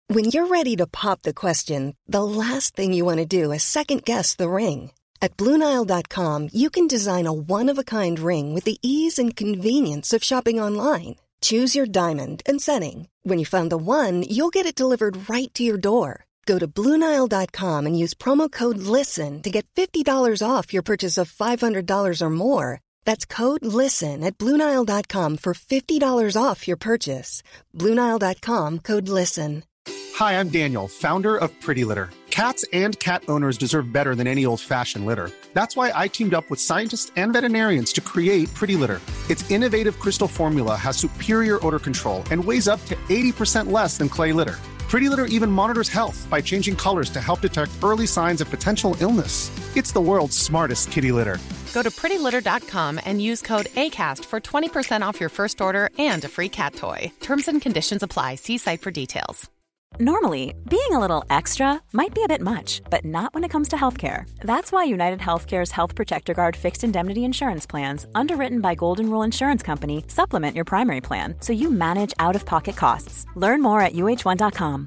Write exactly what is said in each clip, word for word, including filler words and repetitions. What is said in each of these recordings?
When you're ready to pop the question, the last thing you want to do is second-guess the ring. At Blue Nile dot com, you can design a one-of-a-kind ring with the ease and convenience of shopping online. Choose your diamond and setting. When you find the one, you'll get it delivered right to your door. Go to Blue Nile dot com and use promo code LISTEN to get fifty dollars off your purchase of five hundred dollars or more. That's code LISTEN at Blue Nile dot com for fifty dollars off your purchase. Blue Nile dot com, code LISTEN. Hi, I'm Daniel, founder of Pretty Litter. Cats and cat owners deserve better than any old-fashioned litter. That's why I teamed up with scientists and veterinarians to create Pretty Litter. Its innovative crystal formula has superior odor control and weighs up to eighty percent less than clay litter. Pretty Litter even monitors health by changing colors to help detect early signs of potential illness. It's the world's smartest kitty litter. Go to pretty litter dot com and use code ACAST for twenty percent off your first order and a free cat toy. Terms and conditions apply. See site for details. Normally, being a little extra might be a bit much, but not when it comes to healthcare. That's why United Healthcare's Health Protector Guard fixed indemnity insurance plans, underwritten by Golden Rule Insurance Company, supplement your primary plan so you manage out-of-pocket costs. Learn more at U H one dot com.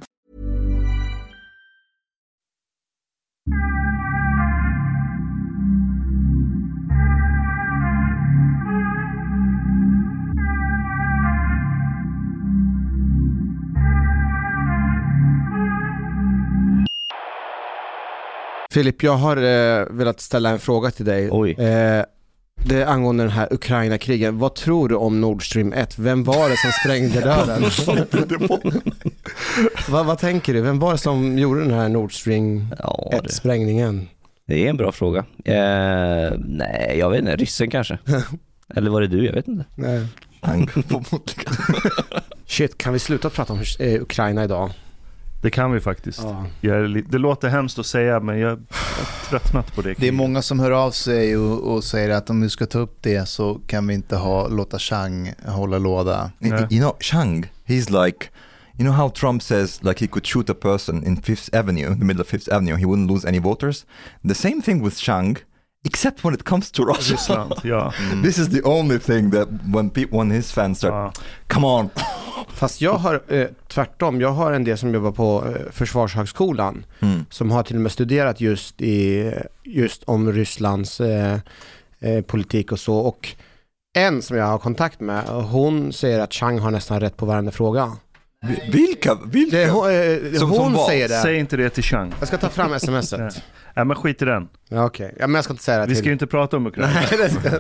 Filip, jag har eh, velat ställa en fråga till dig. Oj. Eh, det är angående den här Ukraina-krigen. Vad tror du om Nord Stream ett? Vem var det som sprängde dörren? vad, vad tänker du? Vem var det som gjorde den här Nord Stream ja, ett-sprängningen? Det är en bra fråga. Eh, nej, jag vet inte. Ryssen kanske. Eller var det du? Jag vet inte. Nej. Shit, kan vi sluta prata om eh, Ukraina idag? Det kan vi faktiskt. Ja. Jag är li- det låter hemskt att säga, men jag har tröttnat på det. Det är många som hör av sig och, och säger att om vi ska ta upp det så kan vi inte ha, låta Chang hålla låda. Nej. You know, Chang, he's like, you know how Trump says like he could shoot a person in Fifth Avenue, in the middle of Fifth Avenue, he wouldn't lose any voters. The same thing with Chang, except when it comes to Russia. Ryssland, ja. Mm. This is the only thing that when people, when his fans start, Ja. come on. Fast jag har eh, tvärtom, jag har en del som jobbar på eh, Försvarshögskolan Mm. som har till och med studerat just i just om Rysslands eh, eh, politik och så, och en som jag har kontakt med, hon säger att Chang har nästan rätt på varenda fråga. Vilka? Vilka? Det, hon eh, Som- hon som vad? säger det. Säg inte det till Chang. Jag ska ta fram smset. Nej, men skit i den. Ja, okej. Okay. Ja, men jag ska inte säga det Vi till. ska ju inte prata om Ukraina. Nej, det ska...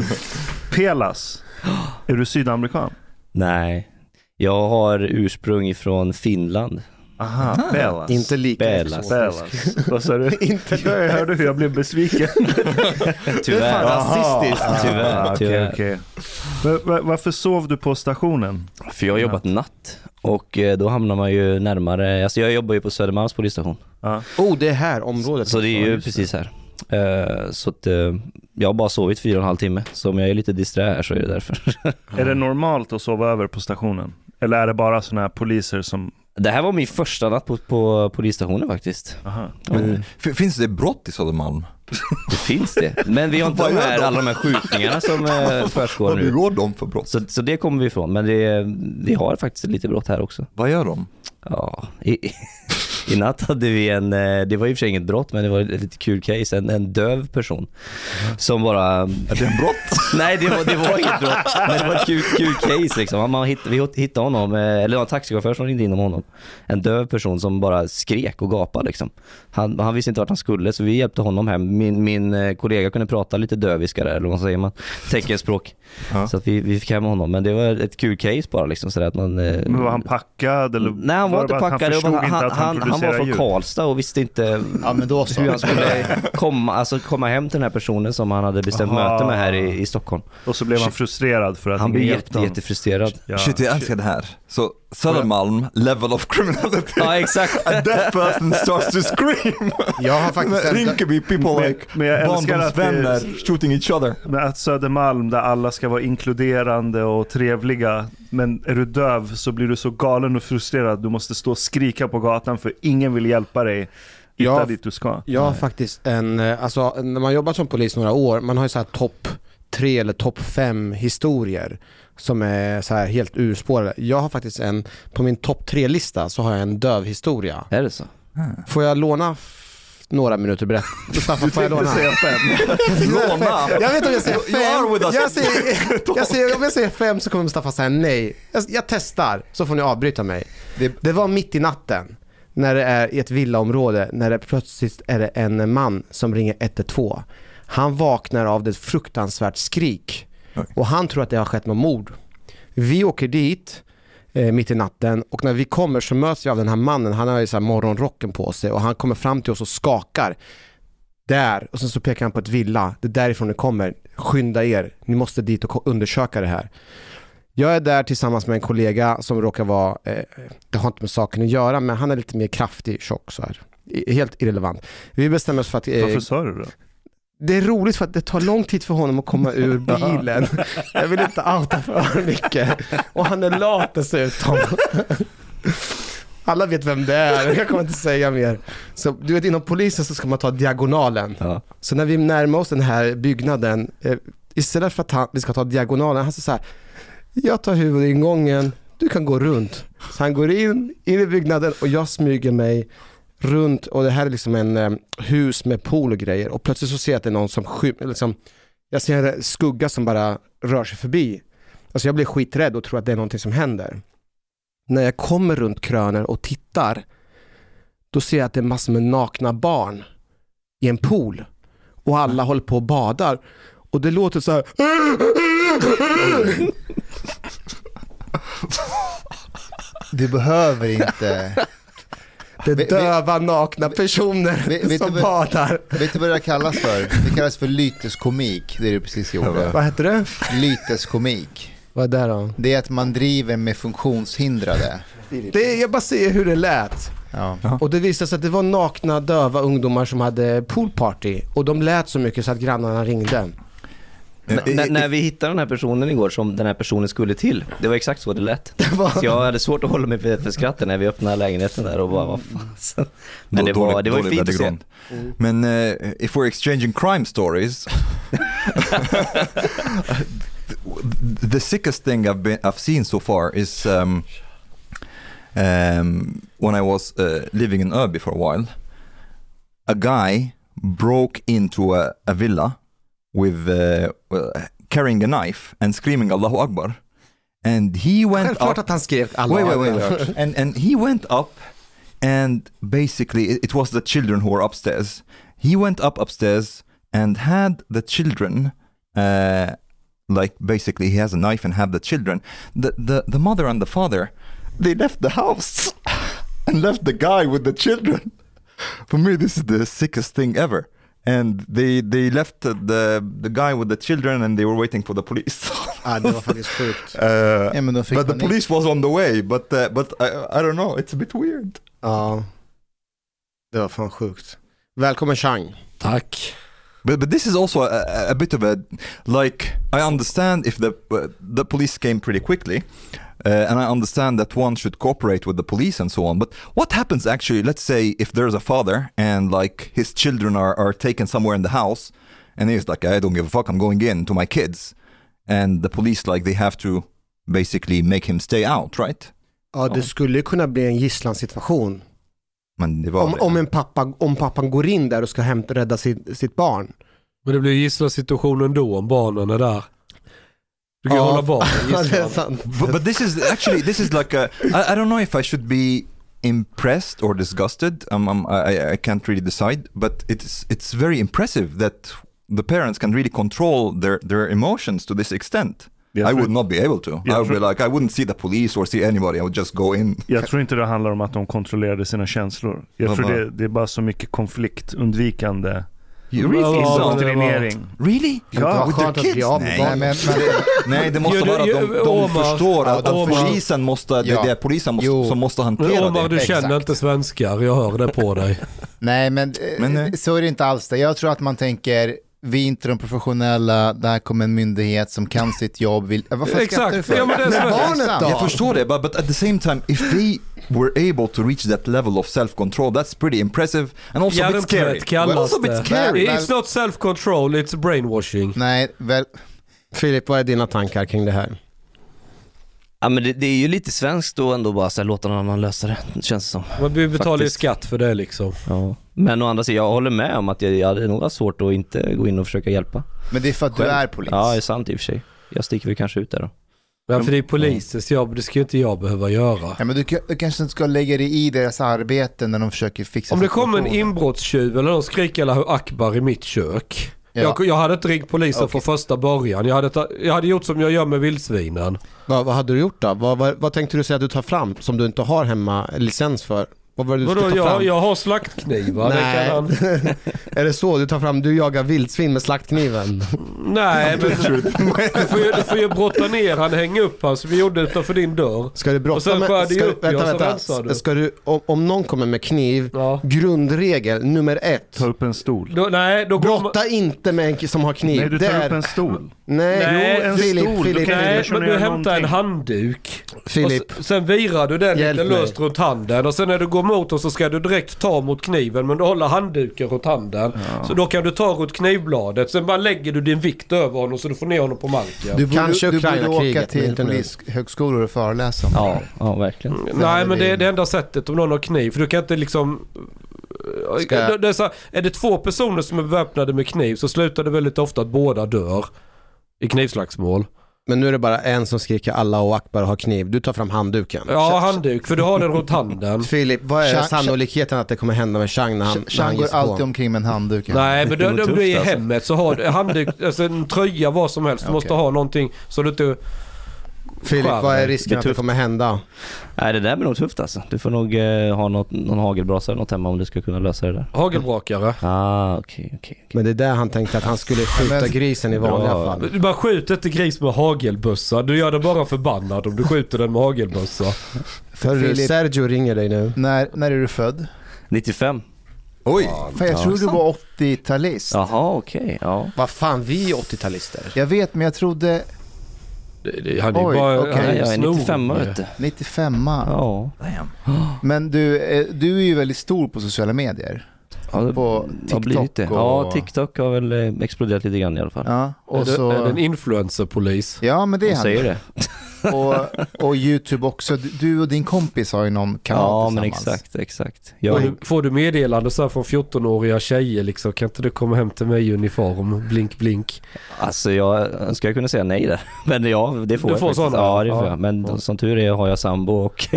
Pelas. Är du sydamerikan? Nej. Jag har ursprung ifrån Finland. Aha, Pelas. Inte lika Belas. exotiskt. Vad sa du? Inte Jag hörde hur jag blev besviken. Det är fan rasistiskt. Ah, Tyvärr, okej, tyvärr. okej. Men va- Varför sov du på stationen? För jag har jobbat natt. Och eh, då hamnar man ju närmare. Alltså jag jobbar ju på Södermalms polisstation. Ja. Oh, det är här området. Så det är Ja, ju just precis här. Eh, så att eh, jag har bara sovit fyra och en halv timme. Så om jag är lite disträ här så är det därför. Är det normalt att sova över på stationen? Eller är det bara såna här poliser som... Det här var min första natt på, på polisstationen faktiskt. Aha. Mm. F- finns det brott i Södermalm? Det finns det. Men vi har inte Vad de gör här, de? alla de här skjutningarna som eh, försiggår Vad nu. begår de för brott? Så, så det kommer vi ifrån. Men det, vi har faktiskt lite brott här också. Vad gör de? Ja, i, i natt hade vi en, eh, det var ju för sig inget brott, men det var ett lite kul case, en, en döv person som bara... Är det en brott? Nej, det var, det var inget brott, men det var ett kul, kul case liksom. Man hitt, vi hittade honom, eh, eller det var en taxichaufför som ringde in om honom. En döv person som bara skrek och gapade liksom. Han, han visste inte vart han skulle, så vi hjälpte honom hem. Min, min eh, kollega kunde prata lite döviska där, eller vad säger man, teckenspråk. Ja. Så att vi, vi fick hem honom, men det var ett kul case bara liksom, så att man... Eh, Men var han packad? Eller Nej, han var, det inte bara att packad. Han, Han, förstod han, inte att han, han, han var producerar från ljud. Karlstad och visste inte Ja, men då så. hur han skulle komma, alltså komma hem till den här personen som han hade bestämt Aha. möte med här i, i Stockholm. Och så blev han frustrerad för att Han ingen blev hjälpte jätte, honom. jättefrustrerad. Ja, Shit, jag älskar det här. Så Södermalm, level of criminality. Ja, exakt. A deaf person starts to scream. Jag har faktiskt en... Rinkeby people Men- like men jag älskar att det- barndomsvänner shooting each other. Men att Södermalm, där alla ska vara inkluderande och trevliga, men är du döv så blir du så galen och frustrerad. Du måste stå och skrika på gatan för ingen vill hjälpa dig hitta Ja. dit du ska. Jag har faktiskt en, eh, alltså när man jobbar som polis några år, man har ju så här topp tre eller topp fem historier som är så här helt urspårade. Jag har faktiskt en, på min topp tre lista så har jag en döv historia. Är det så? Får jag låna f- några minuter berätta? Staffan, får jag låna? säga fem. Låna. Jag vet inte om jag säger You are with fem. us. Jag säger, jag säger, om jag säger fem så kommer Mustafa säga nej. Jag, jag testar, så får ni avbryta mig. Det, det var mitt i natten när det är i ett villaområde, när det plötsligt är det en man som ringer ett ett två. Han vaknar av ett fruktansvärt skrik. Oj. Och han tror att det har skett någon mord. Vi åker dit eh, mitt i natten, och när vi kommer så möts vi av den här mannen. Han har ju så här morgonrocken på sig och han kommer fram till oss och skakar där, och sen så pekar han på ett villa. Det är därifrån det kommer. Skynda er, ni måste dit och undersöka det här. Jag är där tillsammans med en kollega som råkar vara eh, det har inte med saken att göra, men han är lite mer kraftig, tjock så här. I, helt irrelevant. Vi bestämmer oss för att eh, Varför sa du det? det är roligt för att det tar lång tid för honom att komma ur bilen. Jag vill inte outa för mycket. Och han är lat dessutom. Alla vet vem det är. Jag kommer inte säga mer. Så du vet, inom polisen så ska man ta diagonalen. Ja. Så när vi närmar oss den här byggnaden, eh, istället för att ta, vi ska ta diagonalen, han säger så här: jag tar huvudingången, du kan gå runt. Så han går in, in i byggnaden och jag smyger mig runt, och det här är liksom en eh, hus med pool och grejer, och plötsligt så ser jag att det är någon som skym, liksom, jag ser en skugga som bara rör sig förbi. Alltså jag blir skiträdd och tror att det är någonting som händer. När jag kommer runt kröner och tittar, då ser jag att det är massor med nakna barn i en pool, och alla håller på och badar, och det låter så här. Du behöver inte. Det är Vi- döva, nakna personer Vi- vet som du vad- badar. Vet du vad det kallas för? Det kallas för lyteskomik, det du precis gjorde. Vad heter det? Lyteskomik. Vad är det då? Det är att man driver med funktionshindrade. Det är, jag bara ser hur det lät. Ja. Och det visade sig att det var nakna, döva ungdomar som hade poolparty. Och de lät så mycket så att grannarna ringde. N- n- när vi hittade den här personen igår som den här personen skulle till, det var exakt så det lät. var- Så jag hade svårt att hålla mig för, för skratten när vi öppnade lägenheten där och bara, vad fan. Men det Dålig- var, det var ju dålig fint att se. värdegrund. Men uh, if we're exchanging crime stories, the sickest thing I've been I've seen so far is um, um, when I was uh, living in Örby for a while. A guy broke into a, a villa with uh, well, carrying a knife and screaming Allahu Akbar, and he went Självklart up. att han skrev alla. Wait, wait, wait, wait. and and he went up, and basically it, it was the children who were upstairs. He went up upstairs and had the children, uh, like basically he has a knife and have the children. The the the mother and the father, they left the house and left the guy with the children. For me, this is the sickest thing ever. And they they left the the guy with the children, and they were waiting for the police. Ja, det var faktiskt sjukt. Uh, Ja, men de fick but the panik. police was on the way, but uh, but I, I don't know, it's a bit weird. Ja, det var fan sjukt. Välkommen Chang. Tack. But but this is also a, a- a bit of a, like, I understand if the uh, the police came pretty quickly, uh, and I understand that one should cooperate with the police and so on. But what happens actually? Let's say if there's a father and like his children are are taken somewhere in the house, and he's like, I don't give a fuck, I'm going in to my kids, and the police, like, they have to basically make him stay out, right? Ja, det skulle kunna bli en gisslansituation. Men det var Om, det. om, en pappa, om pappan går in där och ska hämta, rädda sitt, sitt barn. Men det blir gisslan-situationen då om barnen är där. Du kan Ja. hålla barnen Ja, det är gisslan. sant. But, but this is actually, this is like a, I, I don't know if I should be impressed or disgusted. Um, um, I, I can't really decide, but it's it's very impressive that the parents can really control their, their emotions to this extent. Jag I tror- would not be able to. I Jag would be tror- like, I wouldn't see the police or see anybody. I would just go in. Jag tror inte det handlar om att de kontrollerade sina känslor. Jag Vad tror var- det, det är bara så mycket konfliktundvikande You Ja, really? ja, So- det var- indoktrinering. Really? Ja, With skönt their att bli kids? av med Nej. barn. Nej, men, men, Nej, det måste Jo, vara att du- de, de Omar- förstår att, Ja, att Omar- polisen måste, det, Ja. det är polisen måste, Jo. som måste Men hantera Omar, det. du känner Exakt. inte svenskar, jag hör det på dig. nej, men, eh, Men, eh, så är det inte alls det. Jag tror att man tänker, vi är inte de professionella, där kommer en myndighet som kan sitt jobb. Vill, eh, vad fan Exakt. skrattar du för? Ja, men det är Men så- barnet då? Jag förstår det, but, but at the same time, if they were able to reach that level of self-control, that's pretty impressive and also a bit scary. Hjärntvätt kallas Also a bit det. scary. Well, It's not self-control, it's brainwashing. Nej, väl, Filip, vad är dina tankar kring det här? Ja, men det, det är ju lite svenskt då ändå bara så här, låta någon annan lösa det, det känns som. Man betalar ju skatt för det liksom. Ja. Men å andra sidan, jag håller med om att jag, jag hade nog varit svårt att inte gå in och försöka hjälpa. Men det är för att själv. Du är polis. Ja, det är sant i och för sig. Jag sticker väl kanske ut där då. Men för det är polisens jobb, det ska ju inte jag behöva göra. Ja, men du, du kanske inte ska lägga dig i deras arbete när de försöker fixa. Om det kommer en inbrottstjuv eller någon skriker eller Akbar i mitt kök. Ja. Jag, jag hade inte ringt polisen okay. från första början. Jag hade, ta, jag hade gjort som jag gör med vildsvinen. Vad, vad hade du gjort då? Vad, vad, vad tänkte du säga att du tar fram som du inte har hemma licens för? Vad var det du Vadå, ska ta jag, fram? jag har slaktknivar. Nej. Han... Är det så? Du tar fram, du jagar vildsvin med slaktkniven? Nej, men du får ju, du får ju brotta ner han, hänga upp han som vi gjorde utanför din dörr. Ska du brotta med... Ska, upp, vänta, vänta. Du. Ska du, om, om någon kommer med kniv, ja. grundregel nummer ett. Ta upp en stol. Då, nej, då brotta man... inte med en som har kniv. Nej, du tar Där. upp en stol. Nej, nej jo, en Filip, stol. Filip, nej, Filip. men du hämtar en handduk. Filip. Och sen virar du den Hjälp lite löst runt handen. Och sen när du går mot och så ska du direkt ta mot kniven, men du håller handduken runt handen. Ja. Så då kan du ta runt knivbladet. Sen bara lägger du din vikt över honom så du får ner honom på marken. Du borde, Kanske du borde åka kriget, till polishögskolor och föreläsa om ja, det. ja, verkligen. Nej, men det är det enda sättet om någon har kniv. För du kan inte liksom... Ska... Det är, så, är det två personer som är beväpnade med kniv så slutar det väldigt ofta att båda dör i knivslagsmål. Men nu är det bara en som skriker alla och Akbar har kniv. Du tar fram handduken. Ja, handduk, för du har den runt handen. Filip, vad är Chang, sannolikheten att det kommer hända med Chang när han, Chang, när han går alltid omkring med en handduk. Nej, men om du är i alltså. hemmet så har du handduk, alltså en tröja, vad som helst. Du okay. måste ha någonting så du inte... Filip, vad är risken det är att det kommer hända? Nej, det där blir nog tufft alltså. Du får nog eh, ha något, någon hagelbrasa eller något hemma om du ska kunna lösa det där. Hagelbrakare. Ah, okej, okay, okej. Okay, okay. Men det är där han tänkte att han skulle skjuta grisen i vanliga ja. fall. Du bara skjuter inte gris med hagelbussa. Du gör det bara förbannad om du skjuter den med hagelbussa. För Filip, Sergio ringer dig nu. När, när är du född? nittiofem. Oj, ja, fan, jag ja, tror du var åttio-talist. Jaha, okej. Okay, ja. Vad fan, vi är åttio-talister. Jag vet, men jag trodde... Det, det, han är Oj, bara, okay. han är jag är nittiofem, vet du. nittiofem. Ja. Men du, du är ju väldigt stor på sociala medier. Ja, på TikTok. Och... Ja, TikTok har väl exploderat lite grann i alla fall. Ja, och är, så... det, är det en influencerpolis? Ja, men det är han. han. Säger det. och, och YouTube också. Du och din kompis har ju någon kanal ja, tillsammans. Ja, men exakt, exakt. Jag... Får, du, får du meddelande så här från fjorton-åriga tjejer liksom, kan inte du komma hem till mig i uniform, blink, blink? Alltså jag önskar kunna säga nej där. Men ja, det får du jag får sådana. Ja, det får ja. jag. Men ja. som tur är har jag sambo och...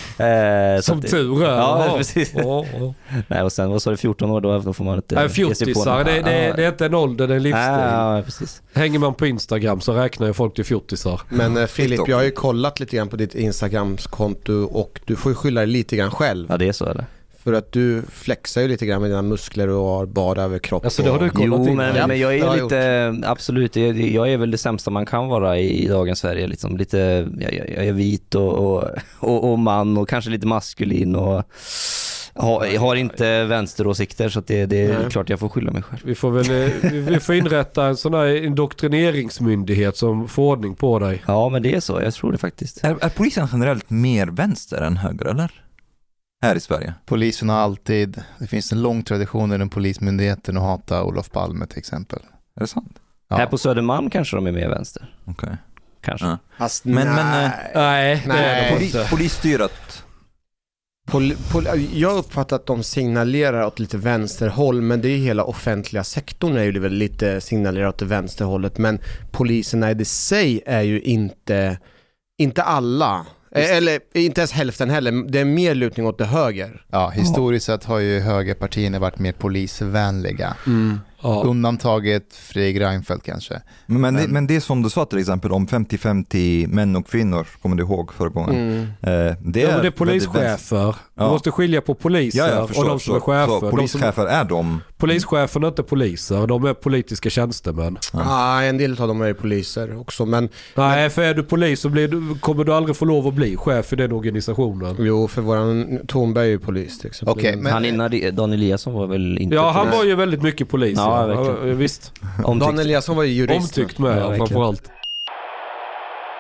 eh, som tur är. Ja, ja. precis. Ja, ja. Nej, och sen vad sa du, fjorton år, då, då får man inte... Nej, fjortisar, det, det, det är inte en ålder, det är en livsstil. Ja, precis. Hänger man på Instagram så räknar jag folk till fjortisar. Men eh, Filip, jag har ju kollat lite grann på ditt Instagrams-konto och du får ju skylla dig lite grann själv. Ja, det är så är det. För att du flexar ju lite grann med dina muskler och har bad över kroppen. Alltså, det har du kollat jo, in. men, Ja, men jag är jag lite, gjort. absolut, jag, jag är väl det sämsta man kan vara i, i dagens Sverige. Liksom. Lite, jag, jag är vit och, och, och, och man och kanske lite maskulin och har, har inte vänsteråsikter, så att det, det är Nej. klart jag får skylla mig själv. Vi får väl vi får inrätta en sån här indoktrineringsmyndighet som får ordning på dig. Ja, men det är så, jag tror det faktiskt. Är, är polisen generellt mer vänster än höger, eller? Här i Sverige. Polisen har alltid, det finns en lång tradition inom polismyndigheten att hata Olof Palme till exempel. Är det sant? Ja. Här på Södermalm kanske de är mer vänster. Okej. Okay. Kanske. Ja. Fast men, nej. men äh, nej, nej. Poli, polisstyret. Pol, pol, jag uppfattar att de signalerar åt lite vänsterhåll, men det är hela offentliga sektorn är ju väl lite signalerar åt det vänsterhållet, men poliserna i det sig är ju inte inte alla. Just. Eller inte ens hälften heller. Det är mer lutning åt det höger. Ja, historiskt sett har ju högerpartierna varit mer polisvänliga. Mm. Ja. Undantaget Fredrik Reinfeldt kanske. Men, men, det, men det som du sa till exempel om femtio femtio män och kvinnor, kommer du ihåg förra gången? Mm. Eh, det, ja, är, det är polischefer. Du ja. måste skilja på poliser ja, ja, förstår, och de som är chefer. Så, polischefer de som, är de? Polischefer är inte poliser, de är politiska tjänstemän. Ja, ah, en del av dem är poliser också. Men, Nej, men, för är du polis så blir du, kommer du aldrig få lov att bli chef i den organisationen. Jo, för våran Thornberg är ju polis till exempel. Okay, men, han innan Dan Eliasson var väl inte Ja, polis. han var ju väldigt mycket polis. Ja, ja. Ja, visst. Dan Eliasson var ju jurist. Omtyckt med, ja, framförallt.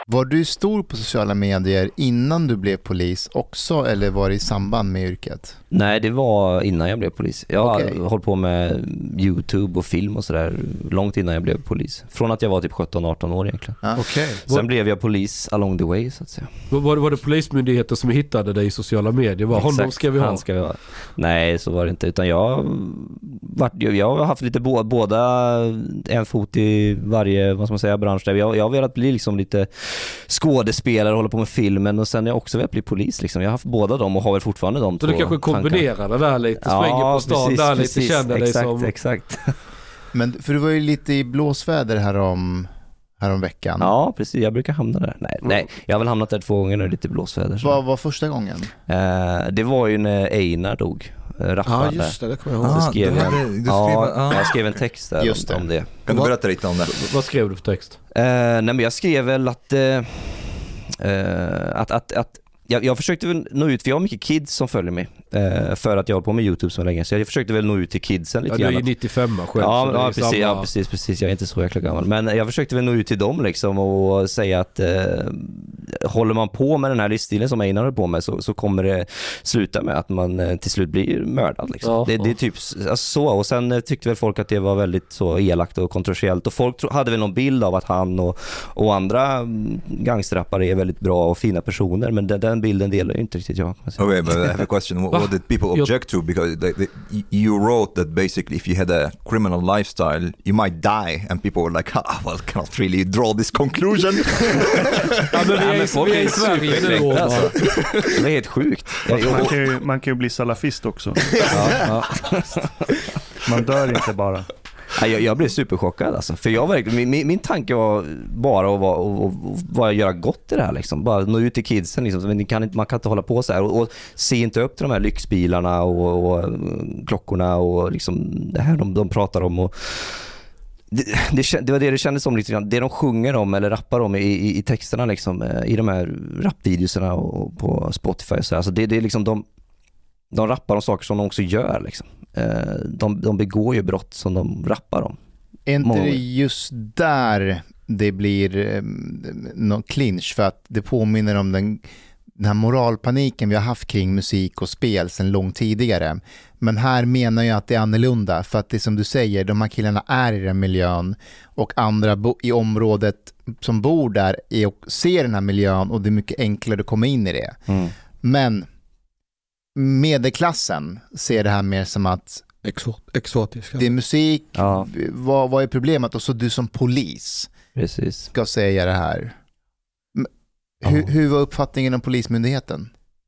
Var du stor på sociala medier innan du blev polis också, eller var det i samband med yrket? Nej, det var innan jag blev polis. Jag har Okej. hållit på med YouTube och film och sådär långt innan jag blev polis. Från att jag var typ sjutton arton år egentligen. Ja. Okej. Sen blev jag polis along the way så att säga. Var det, var det polismyndigheten som hittade dig i sociala medier? Var honom Exakt, ska vi ha? han ska vi ha. Nej, så var det inte. Utan jag, vart, jag har haft lite bo, båda, en fot i varje, vad ska man säga, bransch. Där. Jag, jag har velat bli liksom lite skådespelare, hålla på med filmen, och sen har jag också velat bli polis. Liksom. Jag har haft båda dem och har väl fortfarande dem. Så du kanske kombinerar det där lite, ja, springer på stan precis, där precis, lite, känner dig exakt, som... Exakt, Men för du var ju lite i blåsväder härom, härom veckan. Ja, precis. Jag brukar hamna där. Nej, nej, jag har väl hamnat där två gånger när det är lite blåsväder. Så. Vad var första gången? Eh, det var ju när Einar dog. Rappade. Ja, just det, det kommer jag ihåg. Ah, Så skrev du jag, hade- du skrev- ja, ah. jag skrev en text där Just om, det. om det. Kan du berätta lite om det? Vad skrev du för text? Eh, nej, men jag skrev väl att, eh, eh, att, att, att jag, jag försökte väl nå ut, för jag har mycket kids som följer mig eh, för att jag håller på med YouTube så länge, så jag försökte väl nå ut till kidsen lite Ja, du är grann. ju nittiofem själv. så Ja, det är ja, ju precis, samma- ja precis, precis, jag är inte så jäkla gammal. Men jag försökte väl nå ut till dem liksom och säga att eh, håller man på med den här livsstilen som Einar håller på med, så, så kommer det sluta med att man eh, till slut blir mördad liksom. Ja, det, det är ja. typ alltså, så, och sen eh, tyckte väl folk att det var väldigt så elakt och kontroversiellt, och folk tro, hade väl någon bild av att han och, och andra mm, gangsterrappare är väldigt bra och fina personer, men den, den bilden delar ju inte riktigt jag. Okay, but I have a question. What, what did people object to? Because they, they, you wrote that basically if you had a criminal lifestyle, you might die, and people were like, ah, well, cannot really draw this conclusion. Ja, men vi Ja, är, men i- folk vi är är i Sverige nu. superkränkta, Alltså. Det är helt sjukt. Jag, Man jag, kan, ju, man kan ju bli salafist också. ja, ja. Man dör inte bara. Ja, Jag, jag blev superchockad alltså. För jag verkligen, min, min, min tanke var bara att, vara, och, och, och bara göra gott i det här liksom. Bara nå ut till kidsen liksom. Men kan inte, man kan inte hålla på så här och, och se inte upp till de här lyxbilarna och, och klockorna och liksom det här de, de pratar om. Och det, det, det var det det kändes som lite grann. Det de sjunger om eller rappar om i, i, i texterna liksom, i de här rapvideoserna och på Spotify och så. Alltså det, det är liksom de De rappar om saker som de också gör liksom. De, de begår ju brott som de rappar om. Är inte Många det gånger. just där det blir eh, någon clinch, för att det påminner om den, den här moralpaniken vi har haft kring musik och spel sedan långt tidigare. Men här menar jag att det är annorlunda, för att det som du säger, de här killarna är i den miljön och andra bo- i området som bor där är och ser den här miljön, och det är mycket enklare att komma in i det. Mm. Men medelklassen ser det här mer som att Exot, exotiska. det är musik, Ja. vad, vad är problemet? Och så du som polis Precis. ska säga det här. Men Hur, Ja. hur var uppfattningen om polismyndigheten?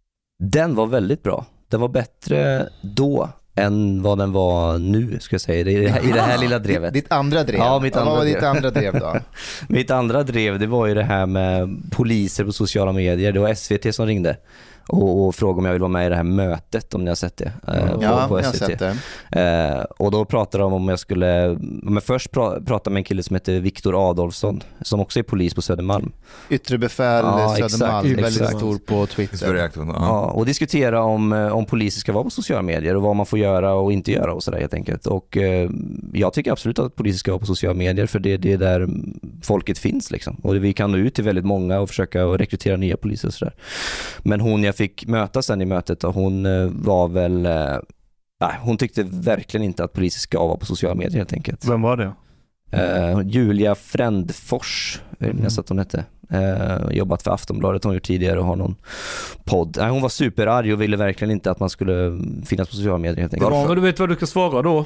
Den var väldigt bra. Den var bättre då än vad den var nu, ska jag säga. I det här, i det här lilla drevet. Ditt, ditt andra drev? Ja, mitt vad andra var drev. ditt andra drev då? Mitt andra drev, det var ju det här med poliser på sociala medier. Det var S V T som ringde och, och frågade om jag vill vara med i det här mötet, om ni har sett det. Eh, på, Ja, på jag har S V T. sett det. Eh, och då pratade de om jag skulle, men först pra, prata med en kille som heter Viktor Adolfsson, som också är polis på Södermalm. Yttre befäl, Ja, Södermalm, exakt, väldigt exakt. stor på It's very Twitter. active. Uh. Ja, och diskutera om, eh, om poliser ska vara på sociala medier och vad man får göra och inte göra och sådär helt enkelt. Och eh, jag tycker absolut att poliser ska vara på sociala medier, för det, det är där folket finns liksom. Och vi kan nå ut till väldigt många och försöka rekrytera nya poliser och sådär. Men hon jag fick möta sen i mötet, och hon eh, var väl eh, nej, hon tyckte verkligen inte att poliser ska vara på sociala medier helt enkelt. Vem var det? Eh, Julia Frändfors, jag minns att hon hette. Eh, jobbat för Aftonbladet, hon gjort tidigare och har någon podd. Nej, hon var superarg och ville verkligen inte att man skulle finnas på sociala medier helt enkelt. Ja, men du vet vad du ska svara då?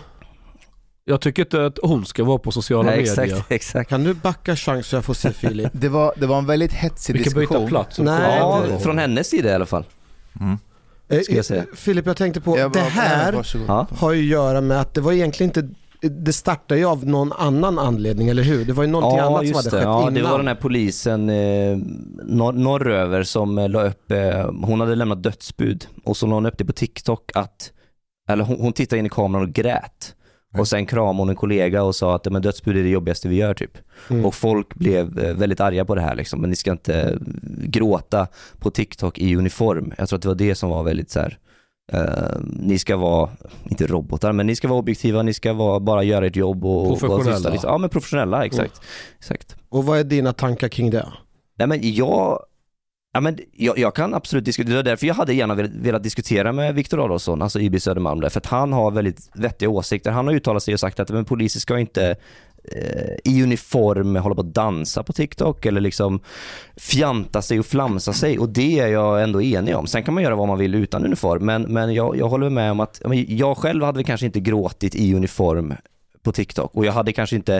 Jag tycker inte att hon ska vara på sociala Nej, medier. exakt, exakt. Kan du backa chans så jag får se Filip? Det var, det var en väldigt hetsig Vi kan byta diskussion. plats. Nej, Ja, det- från hennes sida i alla fall. Mm. Eh, Ska jag säga. Filip, jag tänkte på, Jag det var- här nej, varsågod. Ja. har ju att göra med att det var egentligen inte, det startade ju av någon annan anledning, eller hur? Det var ju någonting annat som just hade det. skett Ja, innan. det var den här polisen eh, norr, norröver som eh, la upp, eh, hon hade lämnat dödsbud och så la hon upp det på TikTok att, eller hon, hon tittade in i kameran och grät. Och sen kramade hon en kollega och sa att men dödsbud är det jobbigaste vi gör typ. Mm. Och folk blev eh, väldigt arga på det här liksom. Men ni ska inte eh, gråta på TikTok i uniform. Jag tror att det var det som var väldigt så här. Uh, ni ska vara, inte robotar, men ni ska vara objektiva, ni ska vara, bara göra ert jobb och, och Professionella. vara tysta, liksom. Ja, men professionella, exakt. exakt. Och vad är dina tankar kring det? Nej men jag, ja, men jag, jag kan absolut diskutera, det är därför jag hade gärna velat, velat diskutera med Viktor Adolfsson, alltså I B Södermalm där, för att han har väldigt vettiga åsikter. Han har uttalat sig och sagt att men poliser ska inte eh, i uniform hålla på att dansa på TikTok eller liksom fjanta sig och flamsa sig, och det är jag ändå enig om. Sen kan man göra vad man vill utan uniform, men, men jag, jag håller med om att jag själv hade kanske inte gråtit i uniform på TikTok, och jag hade kanske inte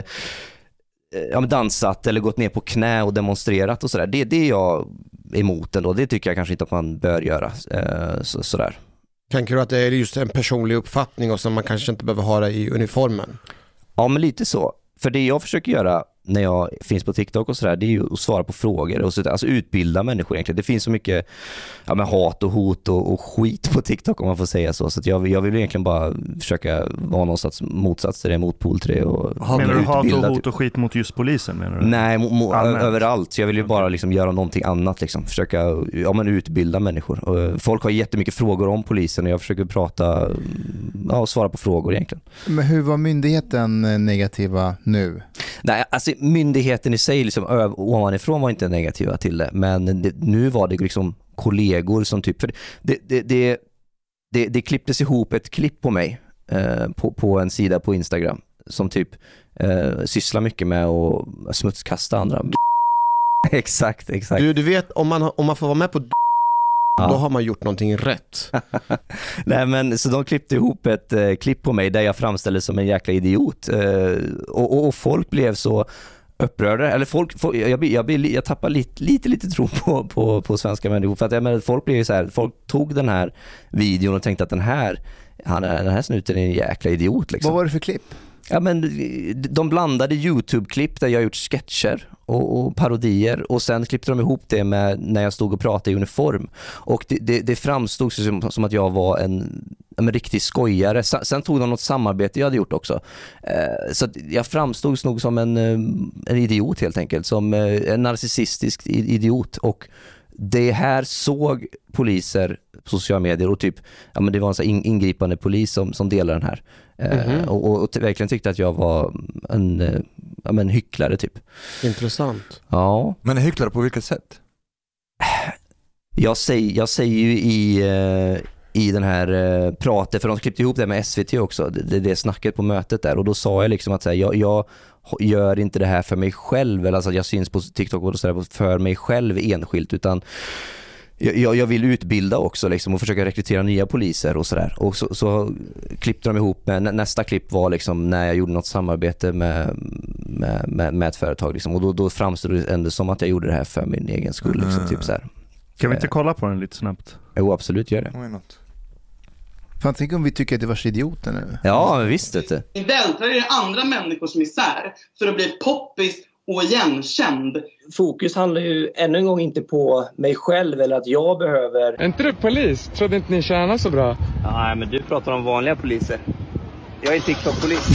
ja, men dansat eller gått ner på knä och demonstrerat och sådär. Det, det är jag emot ändå. Det tycker jag kanske inte att man bör göra. Eh, så, sådär. Tänker du att det är just en personlig uppfattning och som man kanske inte behöver ha det i uniformen? Ja, men lite så. För det jag försöker göra när jag finns på TikTok och sådär, det är ju att svara på frågor och så, alltså utbilda människor egentligen. Det finns så mycket ja, med hat och hot och, och skit på TikTok om man får säga så. Så att jag, jag vill egentligen bara försöka vara någonstans motsats till det, motpol till det. Och menar du hat och hot typ. och skit mot just polisen? Menar du? Nej, mo- mo- överallt. Så jag vill ju bara liksom göra någonting annat. Liksom. Försöka ja, men utbilda människor. Och folk har jättemycket frågor om polisen och jag försöker prata ja, och svara på frågor egentligen. Men hur var myndigheten negativa nu? Nej, alltså myndigheten i sig liksom, ö- ovanifrån var inte negativa till det, men det, nu var det liksom kollegor som typ, för det, det, det, det, det klipptes ihop ett klipp på mig eh, på, på en sida på Instagram som typ eh, sysslar mycket med att smutskasta andra. Exakt, exakt. Du, du vet, om man, om man får vara med på ja. Då har man gjort någonting rätt. Nej, men så de klippte ihop ett eh, klipp på mig där jag framställdes som en jäkla idiot. Eh, och, och, och folk blev så upprörda. Eller folk, folk jag, jag, jag, jag tappar lite, lite, lite tro på, på, på svenska människor. För att jag menar, folk blev så här, folk tog den här videon och tänkte att den här, han, den här snuten är en jäkla idiot. Liksom. Vad var det för klipp? Ja, men de blandade YouTube-klipp där jag gjort sketcher och, och parodier, och sen klippte de ihop det med när jag stod och pratade i uniform, och det, det, det framstod som, som att jag var en, en riktig skojare. Sen, sen tog de något samarbete jag hade gjort också, eh, så att jag framstod nog som en, en idiot helt enkelt, som en narcissistisk idiot, och det här såg poliser på sociala medier och typ, ja men det var en så in, ingripande polis som, som delade den här. Mm-hmm. Eh, och, och, och verkligen tyckte att jag var en, ja, men hycklare typ. Intressant. Ja. Men hycklare på vilket sätt? Jag säger, jag säger ju i, i den här pratet, för de klippte ihop det med S V T också, det, det snacket på mötet där, och då sa jag liksom att så här, jag, jag gör inte det här för mig själv, eller alltså att jag syns på TikTok och så där, för mig själv enskilt, utan Jag, jag vill utbilda också liksom, och försöka rekrytera nya poliser och sådär. Och så, så klippte de ihop med, nästa klipp var liksom när jag gjorde något samarbete med, med, med, med ett företag liksom, och då, då framstod det ändå som att jag gjorde det här för min egen skull liksom, mm. typ så här. Kan vi inte kolla på den lite snabbt? Jo, absolut, gör det. Why not? Fan, tänk om vi tycker att det var så idioter nu. Ja, visst det. Ni vältrar er andra människors misär för att bli poppis och igenkänd. Fokus handlar ju ännu en gång inte på mig själv eller att jag behöver... Är inte du polis? Trodde inte ni tjänar så bra? Nej, men du pratar om vanliga poliser. Jag är TikTok-polis.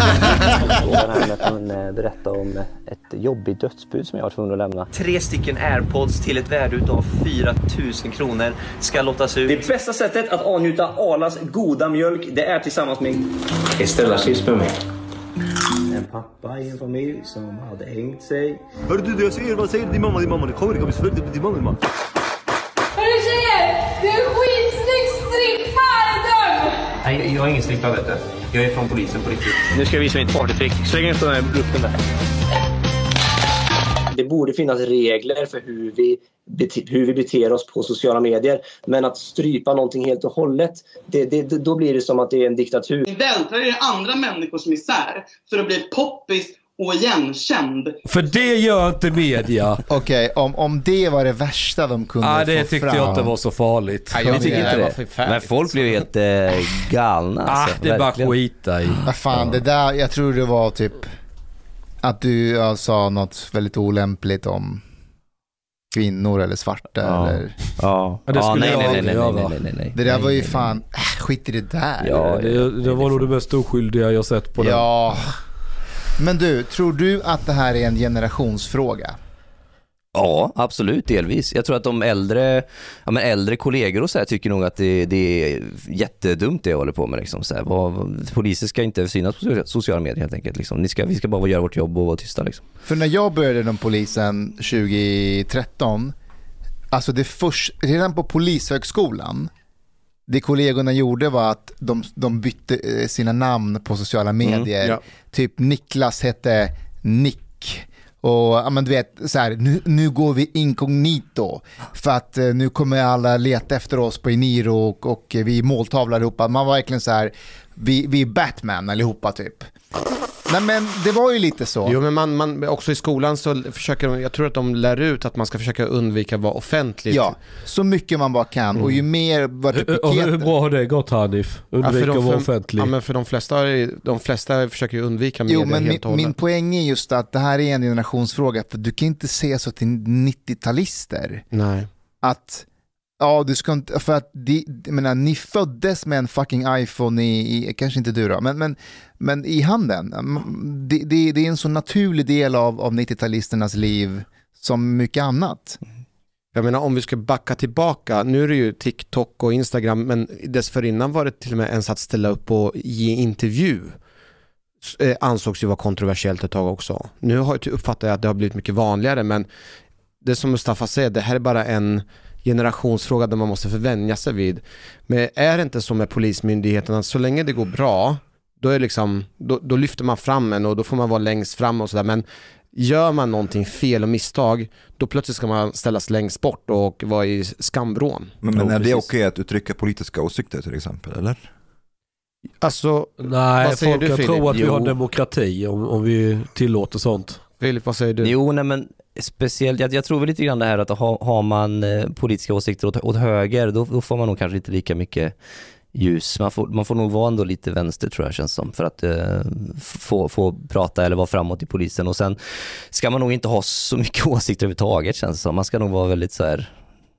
Jag här med att hon berätta om ett jobbigt dödsbud som jag var tvungen att lämna. Tre stycken AirPods till ett värde av fyra tusen kronor ska lottas ut. Det bästa sättet att avnjuta Arlas goda mjölk, det är tillsammans med Estella Chips med mig. En pappa i en familj som hade hängt sig. Hörru du, jag säger, vad säger din mamma, din mamma? Det kommer inte komma svårt till din mamma, din mamma. Hörru tjejer, du är skitsnygg strippare, dum! Nej, jag är ingen strippare, vet du. Jag är från polisen på riktigt. Nu ska jag visa mitt partytrick. Släng inte den här luften där. Det borde finnas regler för hur vi, bete- hur vi beter oss på sociala medier. Men att strypa någonting helt och hållet, det, det, då blir det som att det är en diktatur. Ni vältrar er andra människors misär för att bli poppis och igenkänd. För det gör inte media. Okej, okay, om, om det var det värsta de kunde ah, få fram. det tyckte fram. jag inte var så farligt. Nej, jag tycker inte det. Men folk blev helt äh, galna. Ah, alltså, det är verkligen. bara skita i. Vad fan, ja. Det där, jag tror det var typ att du ja, sa något väldigt olämpligt om kvinnor eller svarta ja. eller... Ja, ja det skulle ja, nej, jag nej, göra. nej, nej, nej, nej. Det där nej, var ju nej, fan, äh, skit i det där. Ja, det, det var nog det mest oskyldiga jag sett på den. Ja. Men du, tror du att det här är en generationsfråga? Ja, absolut, delvis. Jag tror att de äldre, ja, men äldre kollegor och så här tycker nog att det, det är jättedumt det jag håller på med. Liksom, så här. Vad, poliser ska inte synas på sociala medier helt enkelt. Liksom. Ni ska, vi ska bara göra vårt jobb och vara tysta. Liksom. För när jag började inom polisen tjugohundratretton, alltså det först, redan på polishögskolan, det kollegorna gjorde var att de, de bytte sina namn på sociala medier. Mm, ja. Typ Niklas hette Nick. Och ja, men du vet så här, nu, nu går vi inkognito för att eh, nu kommer alla leta efter oss på Eniro och, och vi är måltavlar allihopa. Man var verkligen så här, vi, vi är Batman allihopa typ. Nej men det var ju lite så. Jo men man, man också i skolan så försöker, jag tror att de lär ut att man ska försöka undvika att vara offentlig. Ja, så mycket man bara kan. Mm. Och ju mer var det och hur bra har det gått, Hanif? Undvika ja, att vara offentlig. Ja men för de flesta, de flesta försöker ju undvika media. Jo men helt min, min poäng är just att det här är en generationsfråga. För du kan inte se så till nittio-talister. Nej. Att ja, du ska inte, för att de, jag menar, ni föddes med en fucking iPhone i, i kanske inte du då, men, men, men i handen. Det, det, det är en så naturlig del av, av nittio-talisternas liv som mycket annat. Jag menar, om vi ska backa tillbaka, nu är det ju TikTok och Instagram, men dessförinnan var det till och med ens att ställa upp och ge intervju. Ansågs ju vara kontroversiellt ett tag också. Nu har jag uppfattat att det har blivit mycket vanligare, men det som Mustafa säger, det här är bara en generationsfråga där man måste förvänja sig vid. Men är det inte så med polismyndigheterna, så länge det går bra, då är liksom, då, då lyfter man fram en och då får man vara längst fram och sådär. Men gör man någonting fel och misstag, då plötsligt ska man ställas längst bort och vara i skambrån. Men, men är det okej att uttrycka politiska åsikter till exempel, eller? Alltså, nej, folk kan tro att vi jo. har demokrati om, om vi tillåter sånt. Filip, vad säger du? Jo, nej men speciellt, jag, jag tror väl lite grann det här att ha, har man eh, politiska åsikter åt, åt höger, då, då får man nog kanske inte lika mycket ljus. Man får, man får nog vara ändå lite vänster, tror jag känns som, för att eh, få, få prata eller vara framåt i polisen. Och sen ska man nog inte ha så mycket åsikter överhuvudtaget, känns det som. Man ska nog vara väldigt så här,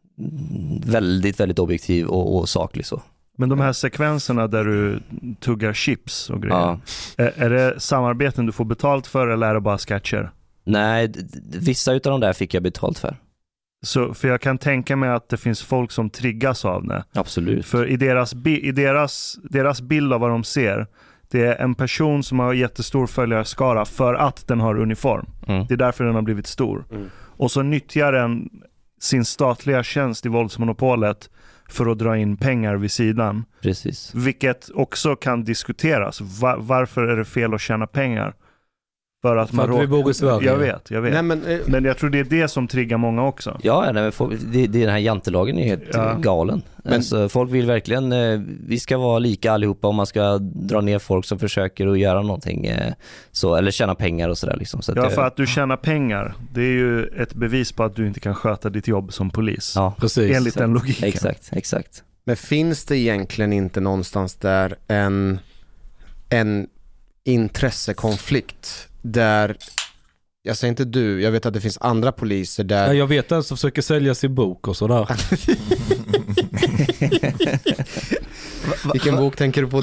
väldigt, väldigt objektiv och, och saklig så. Men de här sekvenserna där du tuggar chips och grejer, ja. är, är det samarbeten du får betalt för eller är det bara sketcher? Nej, d- d- vissa utav de där fick jag betalt för. Så, för jag kan tänka mig att det finns folk som triggas av det. Absolut. För i deras, bi- i deras, deras bild av vad de ser, det är en person som har jättestor följarskara för att den har uniform. Mm. Det är därför den har blivit stor. Mm. Och så nyttjar den sin statliga tjänst i våldsmonopolet för att dra in pengar vid sidan. Precis. Vilket också kan diskuteras. Var, varför är det fel att tjäna pengar? För att, för man att rå... vi bor i Sverige. Jag vet, jag vet. Nej, men, eh... men jag tror det är det som triggar många också. Ja, nej, men det, det är den här jantelagen är helt ja. galen. Men... Alltså, folk vill verkligen, eh, vi ska vara lika allihopa om man ska dra ner folk som försöker att göra någonting eh, så, eller tjäna pengar och sådär. Liksom, så att ja, det... för att du tjänar pengar, det är ju ett bevis på att du inte kan sköta ditt jobb som polis. Ja, precis. Enligt den logiken. Exakt, exakt. Men finns det egentligen inte någonstans där en, en intressekonflikt där, jag säger inte du, jag vet att det finns andra poliser där... Ja, jag vet en som försöker sälja sin bok och sådär. Vilken bok tänker du på då?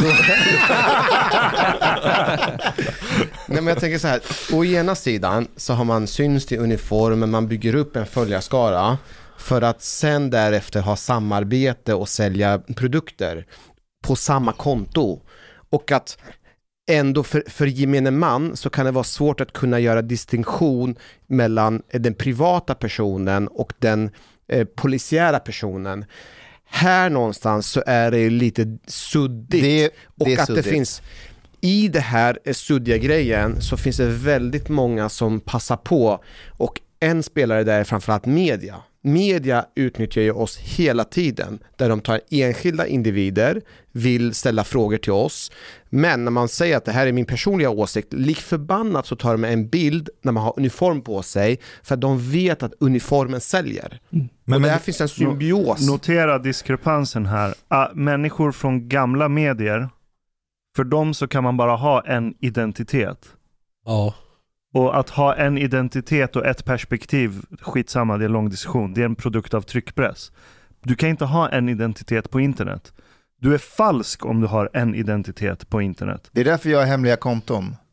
Nej, men jag tänker så här, å ena sidan så har man syns i uniformen, man bygger upp en följarskara för att sen därefter ha samarbete och sälja produkter på samma konto. Och att ändå för, för gemene man så kan det vara svårt att kunna göra distinktion mellan den privata personen och den eh, polisiära personen. Här någonstans så är det lite suddigt. Det, och det är att suddigt. det finns i det här suddiga grejen så finns det väldigt många som passar på, och en spelare där är framförallt media. Media utnyttjar ju oss hela tiden, där de tar enskilda individer, vill ställa frågor till oss, men när man säger att det här är min personliga åsikt, lik förbannat så tar de en bild när man har uniform på sig, för att de vet att uniformen säljer. Mm. Men, och där men, finns en symbios. Notera diskrepansen här. Ah, människor från gamla medier, för dem så kan man bara ha en identitet. Ja. Och att ha en identitet och ett perspektiv, skitsamma, det är en lång diskussion. Det är en produkt av tryckpress. Du kan inte ha en identitet på internet. Du är falsk om du har en identitet på internet. Det är därför jag har hemliga konton.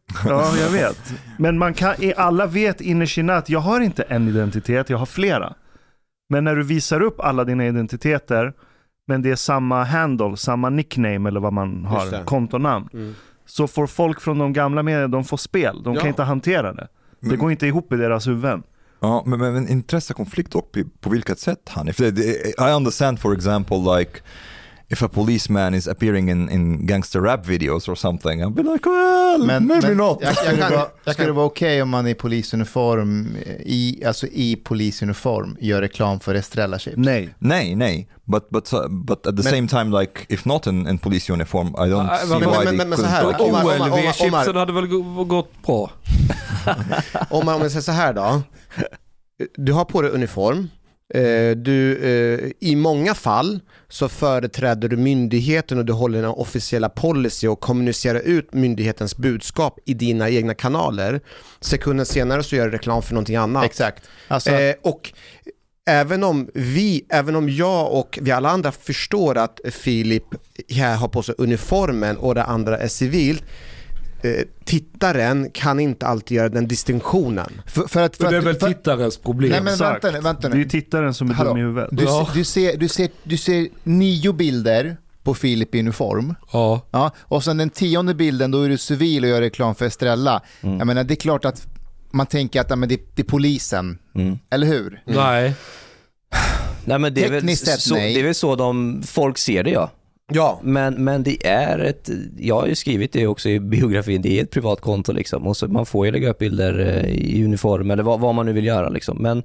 Ja, jag vet. Men man kan, alla vet innerst inne att jag har inte en identitet, jag har flera. Men när du visar upp alla dina identiteter, men det är samma handle, samma nickname eller vad man har, kontonamn. Mm. Så får folk från de gamla medierna, de får spel. De ja. kan inte hantera det. Det men, går inte ihop i deras huvuden. Ja, men, men, men intressekonflikt dock på, på vilket sätt, Hanif? I understand, for example, like if a policeman is appearing in, in gangster rap videos or something, I'll be like, well, men, maybe men, not. Jag, jag kan, jag ska det vara okej okay om man i polisuniform, i, alltså i polisuniform, gör reklam för Estrella chips? Nej. Nej, nej. But, but, uh, but at the men, same time, like, if not in, in police uniform, I don't uh, see men, why men, men, men så här, like, O L V-chipsen hade väl gått bra? om, man, om man säger så här då. Du har på dig uniform. Du, i många fall så företräder du myndigheten och du håller en officiella policy och kommunicerar ut myndighetens budskap i dina egna kanaler. Sekunden senare så gör du reklam för någonting annat. Exakt. Alltså... Eh, och även om vi, även om jag och vi alla andra förstår att Filip här har på sig uniformen och det andra är civilt, tittaren kan inte alltid göra den distinktionen. För, för att, för det är väl för, tittarens problem. Nej, men vänta nu, vänta nu. Det är tittaren som är Hallå, dum i huvudet. Du, ja. du, ser, du, ser, du ser nio bilder på Filip i uniform. Ja. Ja. Och sen den tionde bilden, då är du civil och gör reklam för Estrella. Mm. Jag menar, det är klart att man tänker att ja, men det, det är polisen. Mm. Eller hur? Mm. Nej. Nej, men det är, väl så, det är väl så de folk ser det, ja. Ja. Men, men det är ett, jag har ju skrivit det också i biografin, det är ett privat konto liksom, och så man får ju lägga upp bilder i uniform eller vad, vad man nu vill göra liksom. Men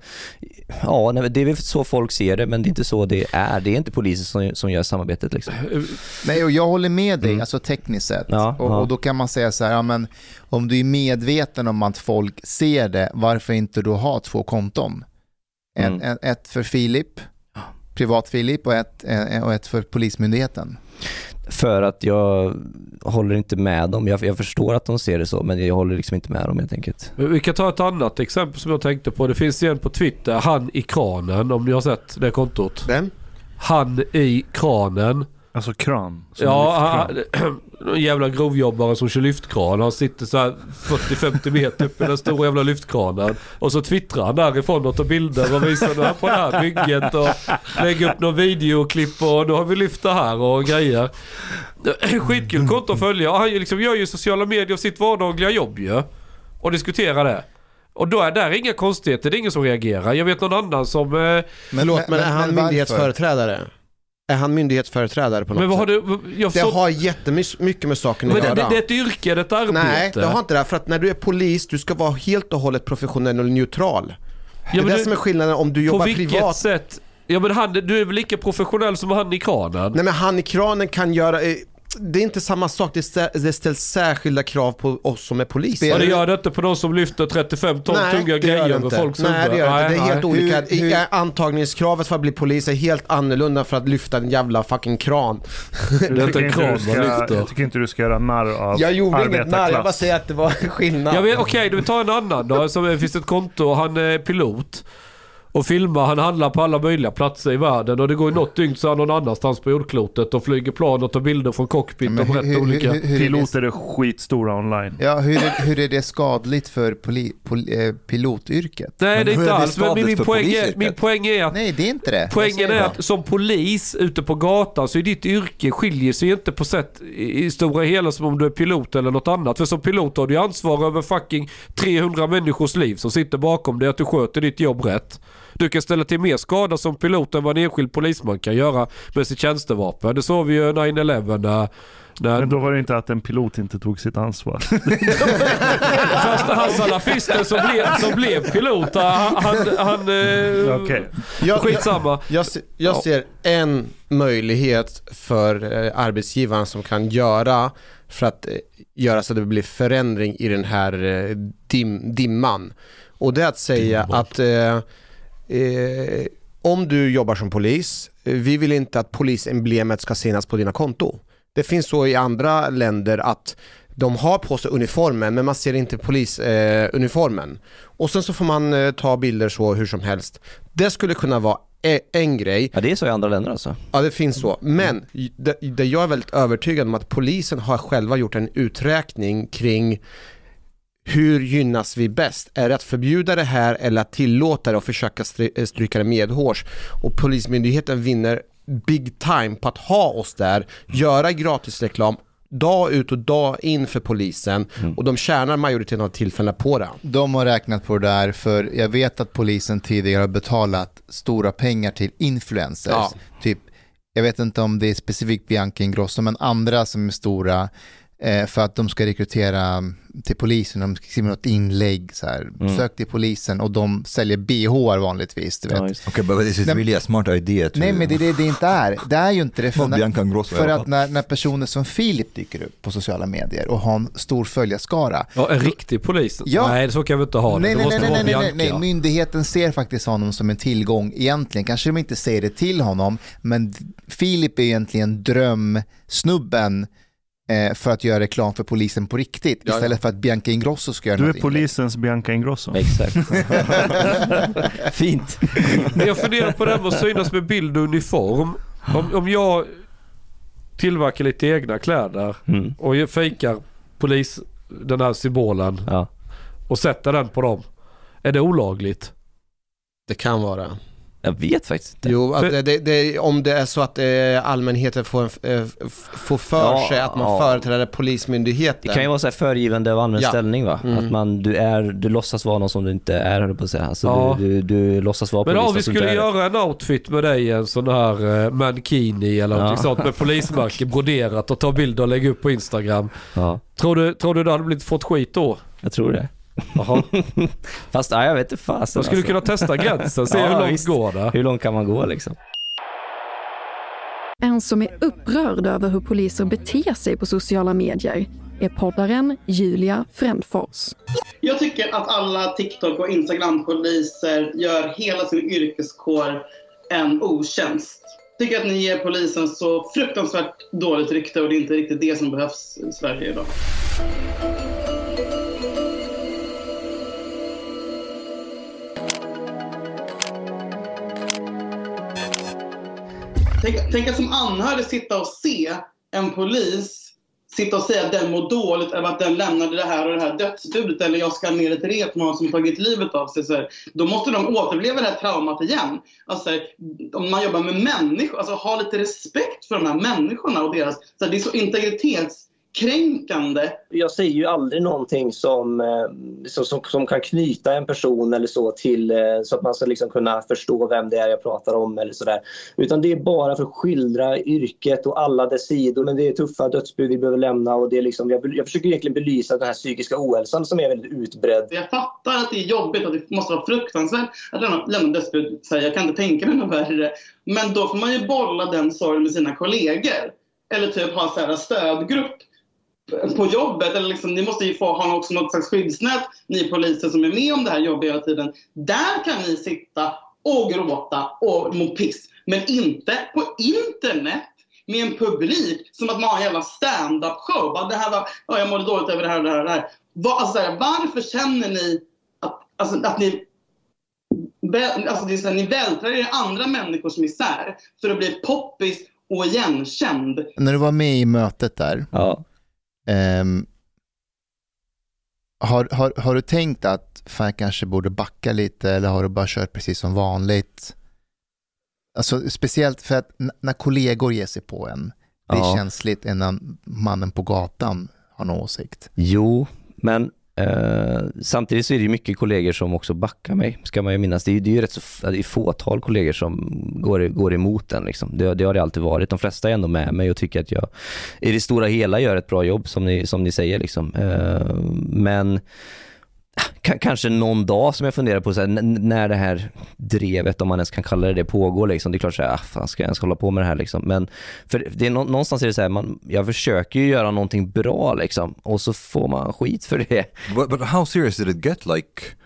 ja, det är väl så folk ser det, men det är inte så det är. Det är inte polisen som, som gör samarbetet liksom. Nej, och jag håller med dig, mm. alltså tekniskt sett. Ja, och, ja. och då kan man säga så här, ja, men om du är medveten om att folk ser det, varför inte då ha två konton? En, mm. en, ett för Filip, privat Filip, och ett, och ett för polismyndigheten. För att jag håller inte med dem. Jag, jag förstår att de ser det så, men jag håller liksom inte med dem helt enkelt. Vi kan ta ett annat exempel som jag tänkte på. Det finns en på Twitter, han i kranen, om ni har sett det kontot. Vem? Han i kranen. Alltså kran. Ja, han, en jävla grovjobbare som kör lyftkran. Han sitter så här fyrtio till femtio meter upp i den stora jävla lyftkranen. Och så twittrar han därifrån och tar bilder och visar nu på det här bygget och lägger upp någon videoklipp och då har vi lyft det här och grejer. Skitkul konto att följa. Han liksom gör ju sociala medier och sitt vardagliga jobb ju. Och diskuterar det. Och då är där inga konstigheter. Det är ingen som reagerar. Jag vet någon annan som... Eh, men låt, men, men är han myndighetsföreträdare? Är han myndighetsföreträdare på något men vad har sätt? Du, jag det så... har jättemycket med saken att men göra. Det, det är ett yrke, det är ett arbete. Nej, det har inte det. För att när du är polis, du ska vara helt och hållet professionell och neutral. Ja, det är det du, som är skillnaden om du jobbar privat. På vilket sätt? Ja, men han, du är väl lika professionell som han i kranen? Nej, men han i kranen kan göra... Det är inte samma sak. Det ställs särskilda krav på oss som är polis. Ja, det gör det inte på någon som lyfter trettiofem ton nej, tunga grejer över folk som nej, det gör nej, det. Det är helt nej. olika. Hur, hur... Antagningskravet för att bli polis är helt annorlunda för att lyfta en jävla fucking kran. Det är inte en kran man lyfter. Jag tycker inte du ska göra narr av jag gjorde inget narr, jag bara säger att det var skillnad. Okej, okay, du tar en annan då. Så finns ett konto, han är pilot. Och filmar, han handlar på alla möjliga platser i världen och det går i något dygn så är han någon annanstans på jordklotet och flyger plan och tar bilder från cockpit och berättar hur, olika hur, hur, hur piloter är skitstora online. Ja, hur är, hur är det skadligt för poli, poli, eh, pilotyrket? Nej, det är inte alls, men min poäng, är, min poäng är att nej, det är inte det. Poängen är att som polis ute på gatan så är ditt yrke skiljer sig inte på sätt i, i stora hela som om du är pilot eller något annat. För som pilot har du ansvar över fucking trehundra människors liv som sitter bakom dig att du sköter ditt jobb rätt. Du kan ställa till mer skada som pilot än vad en enskild polisman kan göra med sitt tjänstevapen. Det såg vi ju nio elva när, när... Men då var det inte att en pilot inte tog sitt ansvar. Fast han salafisten som blev, som blev pilot, han... han, han eh, okay. Skitsamma. Jag, jag, jag ser en möjlighet för eh, arbetsgivaren som kan göra för att eh, göra så att det blir förändring i den här eh, dim, dimman. Och det är att säga dimman. att... Eh, Eh, om du jobbar som polis, eh, vi vill inte att polisemblemet ska synas på dina konto. Det finns så i andra länder att de har på sig uniformen men man ser inte polisuniformen. Eh, och sen så får man eh, ta bilder så hur som helst. Det skulle kunna vara e- en grej. Ja, det är så i andra länder alltså. Ja, det finns så. Men det, det jag är väldigt övertygad om att polisen har själva gjort en uträkning kring hur gynnas vi bäst? Är det att förbjuda det här eller att tillåta det och försöka stry- stryka det medhårs? Och Polismyndigheten vinner big time på att ha oss där, göra gratisreklam dag ut och dag in för polisen mm. och de tjänar majoriteten av tillfällena på det. De har räknat på det där, för jag vet att polisen tidigare har betalat stora pengar till influencers. Ja. Typ, jag vet inte om det är specifikt Bianca Ingrosso, men andra som är stora eh, för att de ska rekrytera till polisen. De skriver något inlägg så här, mm. sök till polisen, och de säljer B H vanligtvis, du vet. Okej, okay, but this is really a smart idea. Nej, men det är det, det inte är. Det är ju inte det, för, när, för att när, när personer som Filip dyker upp på sociala medier och har en stor följarskara. Ja, en riktig polis. Ja. Nej, så kan vi inte ha det. Nej, det nej, nej, nej, nej, nej, nej. Myndigheten ser faktiskt honom som en tillgång egentligen. Kanske de inte säger det till honom, men Filip är egentligen drömsnubben för att göra reklam för polisen på riktigt, ja, istället ja. för att Bianca Ingrosso ska göra Du är något polisens inlägg. Bianca Ingrosso. Exakt. Fint. Men jag funderar på det här med att synas med bild och uniform. Om, om jag tillverkar lite egna kläder mm. och jag fejkar polis, den här symbolen ja. och sätter den på dem, är det olagligt? Det kan vara. Jag vet faktiskt inte. Jo, att det, det, det, om det är så att eh, allmänheten får, eh, får för ja, sig att man ja. företräder polismyndigheten. Det kan ju vara så här förgivande av allmän ja. ställning, va? Mm. Att man, du, är, du låtsas vara någon som du inte är, höll på att säga. Alltså ja. du, du, du låtsas vara men polis. Men om vi skulle göra en outfit med dig, en sån här eh, mankini eller något ja. sånt med polismärke broderat och ta bilder och lägga upp på Instagram. Ja. Tror du, tror du det hade blivit fått skit då? Jag tror det. Jaha. Fast ja, jag vet inte fast. Man skulle alltså. kunna testa gränsen, se ja, hur långt visst. går det. Hur långt kan man gå liksom? En som är upprörd över hur poliser beter sig på sociala medier är poddaren Julia Frändfors. Jag tycker att alla TikTok- och Instagram-poliser gör hela sin yrkeskår en otjänst. Jag tycker att ni ger polisen så fruktansvärt dåligt rykte, och det är inte riktigt det som behövs i Sverige idag. Tänk, tänk att som anhörig sitta och se en polis sitta och säga att den mår dåligt över att den lämnade det här och det här dödsbudet, eller jag ska ner ett rep någon som tagit livet av sig. Så här, då måste de återleva det här traumat igen. Alltså, om man jobbar med människor, alltså ha lite respekt för de här människorna och deras, så här, det är så integritetskränkande. Jag säger ju aldrig någonting som, som, som, som kan knyta en person eller så till, så att man ska liksom kunna förstå vem det är jag pratar om eller sådär. Utan det är bara för att skildra yrket och alla dess sidor. Men det är tuffa dödsbud vi behöver lämna, och det är liksom, jag, jag försöker egentligen belysa den här psykiska ohälsan som är väldigt utbredd. Jag fattar att det är jobbigt, att det måste vara fruktansvärt att lämna, lämna dödsbud. Så jag kan inte tänka mig något värre. Men då får man ju bolla den sorgen med sina kollegor. Eller typ ha så här stödgrupp på jobbet, eller liksom, ni måste ju få ha också något slags skyddsnät, ni poliser som är med om det här jobbet hela tiden. Där kan ni sitta och gråta och må piss, men inte på internet med en publik som att man har en jävla stand-up show. Bara, det här var, ja, jag mådde dåligt över det här och det här och det här. Var, alltså, varför känner ni att, alltså, att ni alltså, det är så här, ni vältrar er andra människors misär för att bli poppis och igenkänd? När du var med i mötet där, ja. Um, har, har, har du tänkt att fan kanske borde backa lite, eller har du bara kört precis som vanligt? Alltså speciellt för att n- när kollegor ger sig på en, det är ja. känsligt innan mannen på gatan har en åsikt. Jo, men eh, samtidigt så är det ju mycket kollegor som också backar mig, ska man ju minnas. Det är, det är ju rätt så det är fåtal kollegor som går, går emot den liksom. Det, det har det alltid varit. De flesta är ändå med mig och tycker att jag i det stora hela gör ett bra jobb, som ni, som ni säger liksom. Eh, men k- kanske någon dag som jag funderar på så här, n- när det här drevet, om man ens kan kalla det det, pågår liksom. Det är klart så här, ah, fan ska jag ens hålla på med det här liksom. Men för det är nå- någonstans är det så här, man, jag försöker ju göra någonting bra liksom, och så får man skit för det. But, but how serious did it get? Like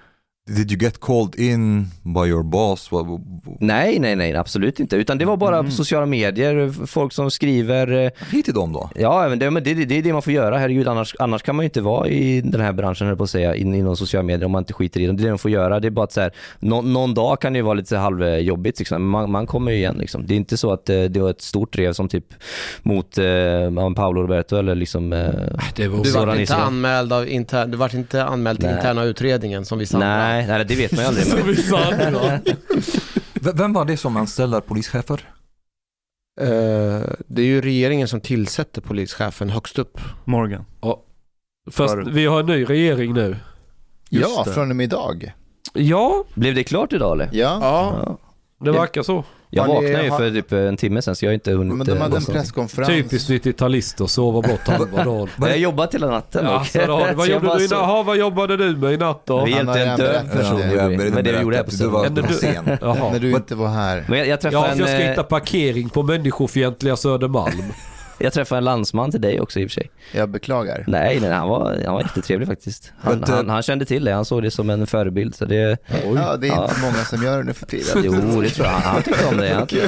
Did you get called in by your boss? Nej, nej, nej, absolut inte. Utan det var bara Mm. på sociala medier, folk som skriver... Hit till dem då? Ja, men det, men det, det är det man får göra. Herregud, annars, annars kan man ju inte vara i den här branschen, höll på att säga, in, inom sociala medier om man inte skiter i det. Det är det man får göra. Det är bara att så här, no, någon dag kan det ju vara lite halvjobbigt. Liksom. Man, man kommer ju igen. Liksom. Det är inte så att eh, det var ett stort drev som typ mot eh, Paolo Roberto eller liksom... Eh, det var, du var inte anmäld av inter, du var inte anmäld till Nej. interna utredningen som vi sa. Nej. Nej, det vet man ju aldrig. Som vi sa andra. Vem var det som anställer polischefer? Uh, det är ju regeringen som tillsätter polischefen högst upp. Morgan. Ja. Fast vi har en ny regering nu. Ja, Just det. från och med idag. Ja. Blev det klart idag eller? Ja. Ja. Det verkar så. Jag Har ni- vaknade ju har- för typ en timme sedan så jag har inte hunnit... Men de hade en eh, presskonferens. Typiskt nittio-talister, sova bort halva dagen. Jag har jobbat hela natten. Ja, och- så då, vad, så jag gjorde bara du så- innan? Aha, vad jobbade du med i natt då? Vi är inte en död person. Ja, gjorde vi. jag Men det vi gjorde här på du var, scenen. du var sen. Jaha. När du inte var här. Men jag, jag Ja, träffade för jag ska en, hitta eh, parkering på människofientliga Södermalm. jag träffade en landsman till dig också i och för sig. Jag beklagar. Nej, nej han var, han var jättetrevlig faktiskt. Han, But, uh, han, han kände till det, han såg det som en förebild. Så det, Ja, det är Ja. inte många som gör det nu för tiden. jo, det tror jag. Han tyckte om det. Han tyckte,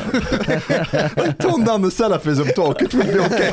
Tone down the Salafism talk, it will be okay.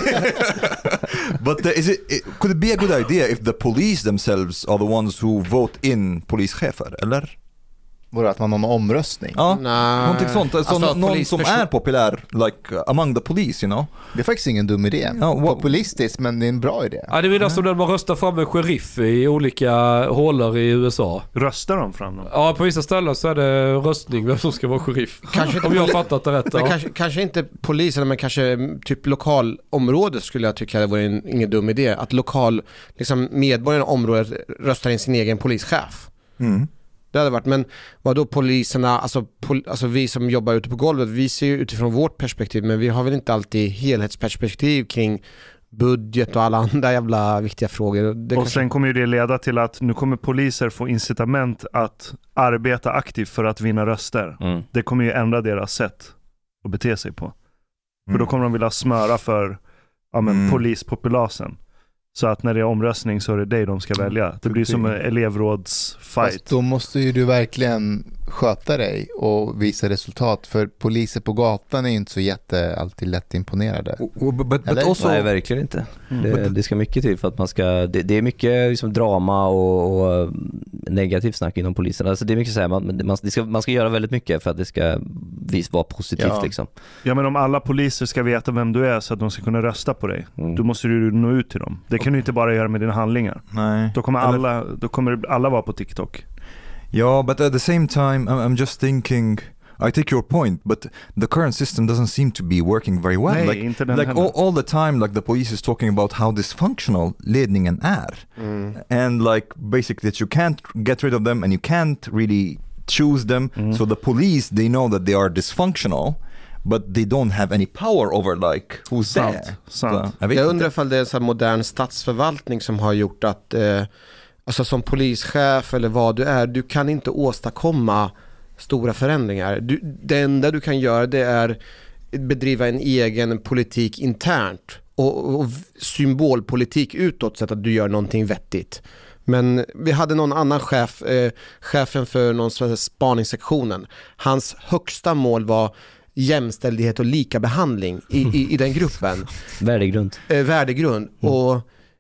But uh, is it, it, could it be a good idea if the police themselves are the ones who vote in polischefer, eller? Var det att man har någon omröstning? Ja, Nej. någonting sånt. Alltså, Alltså, någon som polisperson- är populär, like among the police, you know? Det är faktiskt ingen dum idé. Ja, what- Populistiskt, men det är en bra idé. Ja, det är som när man röstar fram en sheriff i olika hålor i U S A. Röstar de fram dem? Ja, på vissa ställen så är det röstning vem som ska vara sheriff. Kanske inte Om jag har poli- fattat det rätt. Men Ja. kanske, kanske inte polisen, men kanske typ lokalområde skulle jag tycka det vore en, ingen dum idé. Att lokal, liksom medborgarna i området röstar in sin egen polischef. Mm. Det hade varit, men vad då poliserna, alltså, pol, alltså vi som jobbar ute på golvet, vi ser ju utifrån vårt perspektiv, men vi har väl inte alltid helhetsperspektiv kring budget och alla andra jävla viktiga frågor. Det Och kanske... sen kommer ju det leda till att nu kommer poliser få incitament att arbeta aktivt för att vinna röster. mm. Det kommer ju ändra deras sätt att bete sig på. För då kommer de vilja smöra för ja, men, Mm. polispopulasen. Så att när det är omröstning så är det dig de ska välja. Det blir som en elevrådsfight. Fast då måste ju du verkligen sköta dig och visa resultat. För poliser på gatan är ju inte så jätte alltid lätt imponerade. But, but, but Eller? also, Nej, verkligen inte. Det, det ska mycket till för att man ska... Det, det är mycket liksom drama och, och negativt snack inom polisen. Alltså det är mycket så här, man, man, det ska, man ska göra väldigt mycket för att det ska vis, vara positivt Ja. liksom. Ja, men om alla poliser ska veta vem du är så att de ska kunna rösta på dig, Mm. då måste du nå ut till dem. Det kan du inte bara göra med dina handlingar. nej. Då kommer Eller- alla, då kommer alla vara på TikTok. Yeah, but at the same time, I'm, I'm just thinking. I take your point, but the current system doesn't seem to be working very well. Nej, like, inte den like heller. all, all the time, like the police is talking about how dysfunctional ledningen är, Mm. and like basically that you can't get rid of them and you can't really choose them. Mm. So the police, they know that they are dysfunctional, but they don't have any power over like who's Sant, there. sant. Så, jag vet Jag inte. undrar ifall det är en sån här modern statsförvaltning som har gjort att eh, alltså som polischef eller vad du är, du kan inte åstadkomma stora förändringar. Du, det enda du kan göra det är bedriva en egen politik internt och, och symbolpolitik utåt så att du gör någonting vettigt. Men vi hade någon annan chef, eh, chefen för någon sån här spaningssektionen. Hans högsta mål var jämställdhet och lika behandling i, i, i den gruppen. Värdegrund. Eh, värdegrund. Mm. Och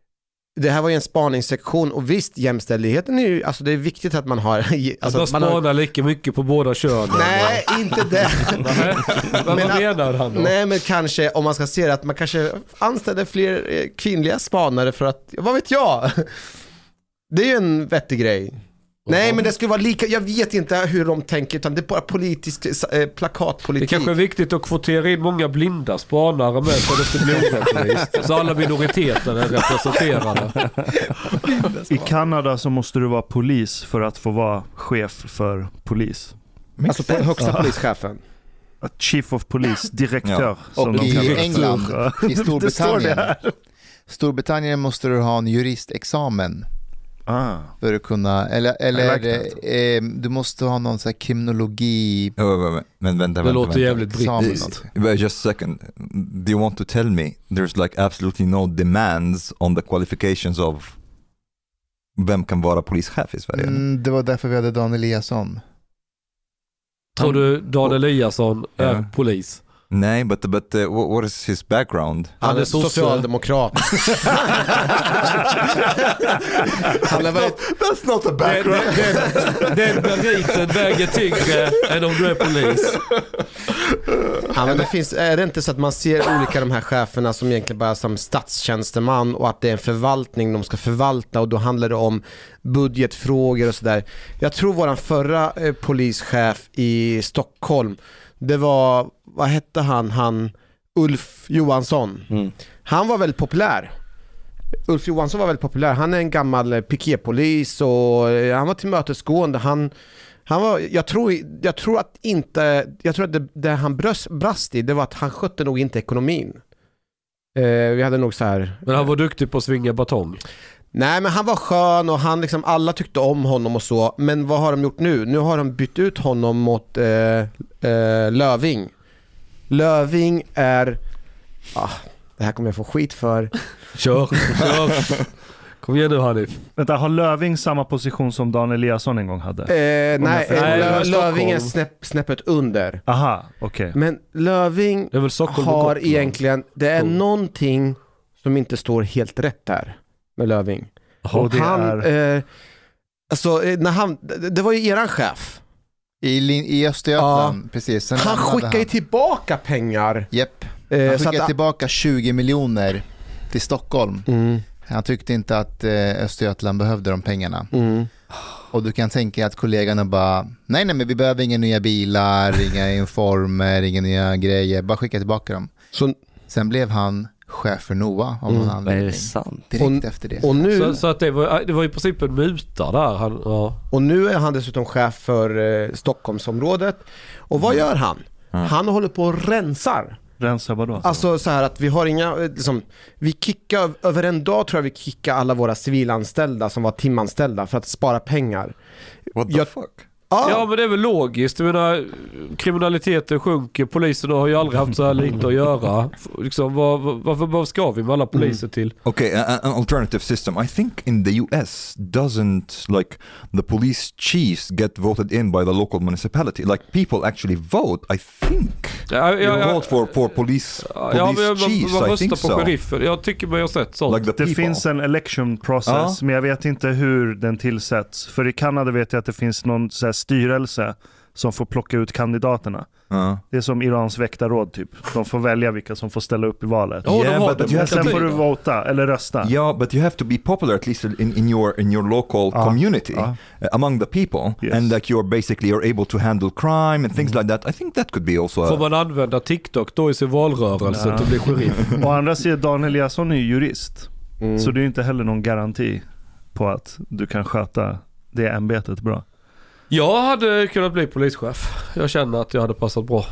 det här var ju en spaningssektion och visst, jämställdheten är ju, alltså det är viktigt att man har... Alltså, Alltså, man att man har spanar lika mycket på båda könen. nej, inte det. Nej, men vad Men att- menar han då? Nej, men kanske om man ska se det att man kanske anställer fler eh, kvinnliga spanare för att, vad vet jag? Det är ju en vettig grej. Nej, men det skulle vara lika, jag vet inte hur de tänker, utan det är bara politisk eh, plakatpolitik. Det kanske är viktigt att kvotera in många blinda spanare med så det ska bli orättvist. Så alla minoriteter är representerade. I Kanada så måste du vara polis för att få vara chef för polis. Alltså på högsta polischefen. Chief of Police, direktör. Ja. som Och de i kallar det. England, i Det står Storbritannien. det här. Storbritannien måste du ha en juristexamen Ah. för att kunna, eller, eller like eh, du måste ha någon sån här kriminologi. Oh, men, men, men vänta, Det vänta, låter vänta. jävligt Examen brittiskt. något. But just a second, do you want to tell me there's like absolutely no demands on the qualifications of vem kan vara polischef i Sverige? Mm, det var därför vi hade Dan Eliasson. Tror du Dan Eliasson är Ja. polis? Nej, but, but uh, what, what is his background? Han är socialdemokrat. Han är väldigt... That's not a background. Den, den, den meriten väger tyngre än om du är polis. Ja, men det finns, är det inte så att man ser olika de här cheferna som egentligen bara som statstjänsteman och att det är en förvaltning de ska förvalta och då handlar det om budgetfrågor och sådär. Jag tror våran förra eh, polischef i Stockholm, det var, vad hette han? Han Ulf Johansson. Mm. Han var väldigt populär. Ulf Johansson var väldigt populär. Han är en gammal piketpolis och han var tillmötesgående. Han Han var, jag tror, jag tror att inte, jag tror att det, det han bröst, brast i, det var att han skötte nog inte ekonomin. Eh, vi hade nog så här. Men han var duktig på att svinga batong. Nej, men han var skön och han liksom, alla tyckte om honom och så. Men vad har de gjort nu? Nu har de bytt ut honom mot eh, eh, Löving. Löving är, ah, det här kommer jag få skit för. Kör, kör. Kom igen nu, Hanif. Vänta, har Löving samma position som Dan Eliasson en gång hade? Eh, nej, nej Lö- Löving är snäpp, snäppet under. Aha, okej. Okay. Men Löving det är väl Stockholm har egentligen, det är cool. någonting som inte står helt rätt där med Löving. Och det han, är... eh, alltså, när han, det var ju eran chef. I, I Östergötland, ja. precis. Sen han skickade ju tillbaka pengar. Japp. Eh, han skickade att, tillbaka tjugo miljoner till Stockholm. Mm. Han tyckte inte att eh, Östergötland behövde de pengarna. Mm. Och du kan tänka att kollegorna bara, nej nej men vi behöver inga nya bilar, inga informer, inga nya grejer, bara skicka tillbaka dem. Så, sen blev han chef för NOA om någon mm. anledning. Är det sant? Direkt och, efter det. Och nu, så, så att det var, det var i princip en muta där. Han, ja. Och nu är han dessutom chef för eh, Stockholmsområdet. Och vad gör han? Mm. Han håller på och rensar. Rensa vadå? Alltså så här att vi har inga, liksom, vi kickar över en dag tror jag vi kickar alla våra civilanställda som var timanställda för att spara pengar. What the jag, fuck? Ah. Ja, men det är väl logiskt. Jag menar, kriminaliteten sjunker. Polisen har ju aldrig haft så här lite att göra. Liksom, var, varför, varför ska vi med alla poliser till? Mm. Okay, an alternative system. I think in the U S doesn't like the police chiefs get voted in by the local municipality. Like people actually vote. I think. Ja, ja, you ja, vote for for police police ja, men, chiefs. man, man I think på so. sheriffen. Jag tycker man har sett sånt. Like det finns en election process, ja. Men jag vet inte hur den tillsätts. För i Kanada vet jag att det finns någon så här styrelse som får plocka ut kandidaterna. Uh. Det är som Irans väktarråd typ. De får välja vilka som får ställa upp i valet. Oh, yeah, but but sen får du vota eller rösta. Yeah, but you have to be popular at least in, in your in your local uh. community uh. Uh, among the people, yes. And like you're basically are able to handle crime and things mm. like that. I think that could be also. Får man använda TikTok då i sin valrörelse ja. Till att bli sheriff? Å andra sidan, Dan Eliasson är ju jurist. Mm. Så det är inte heller någon garanti på att du kan sköta det ämbetet bra. Jag hade kunnat bli polischef. Jag känner att jag hade passat bra.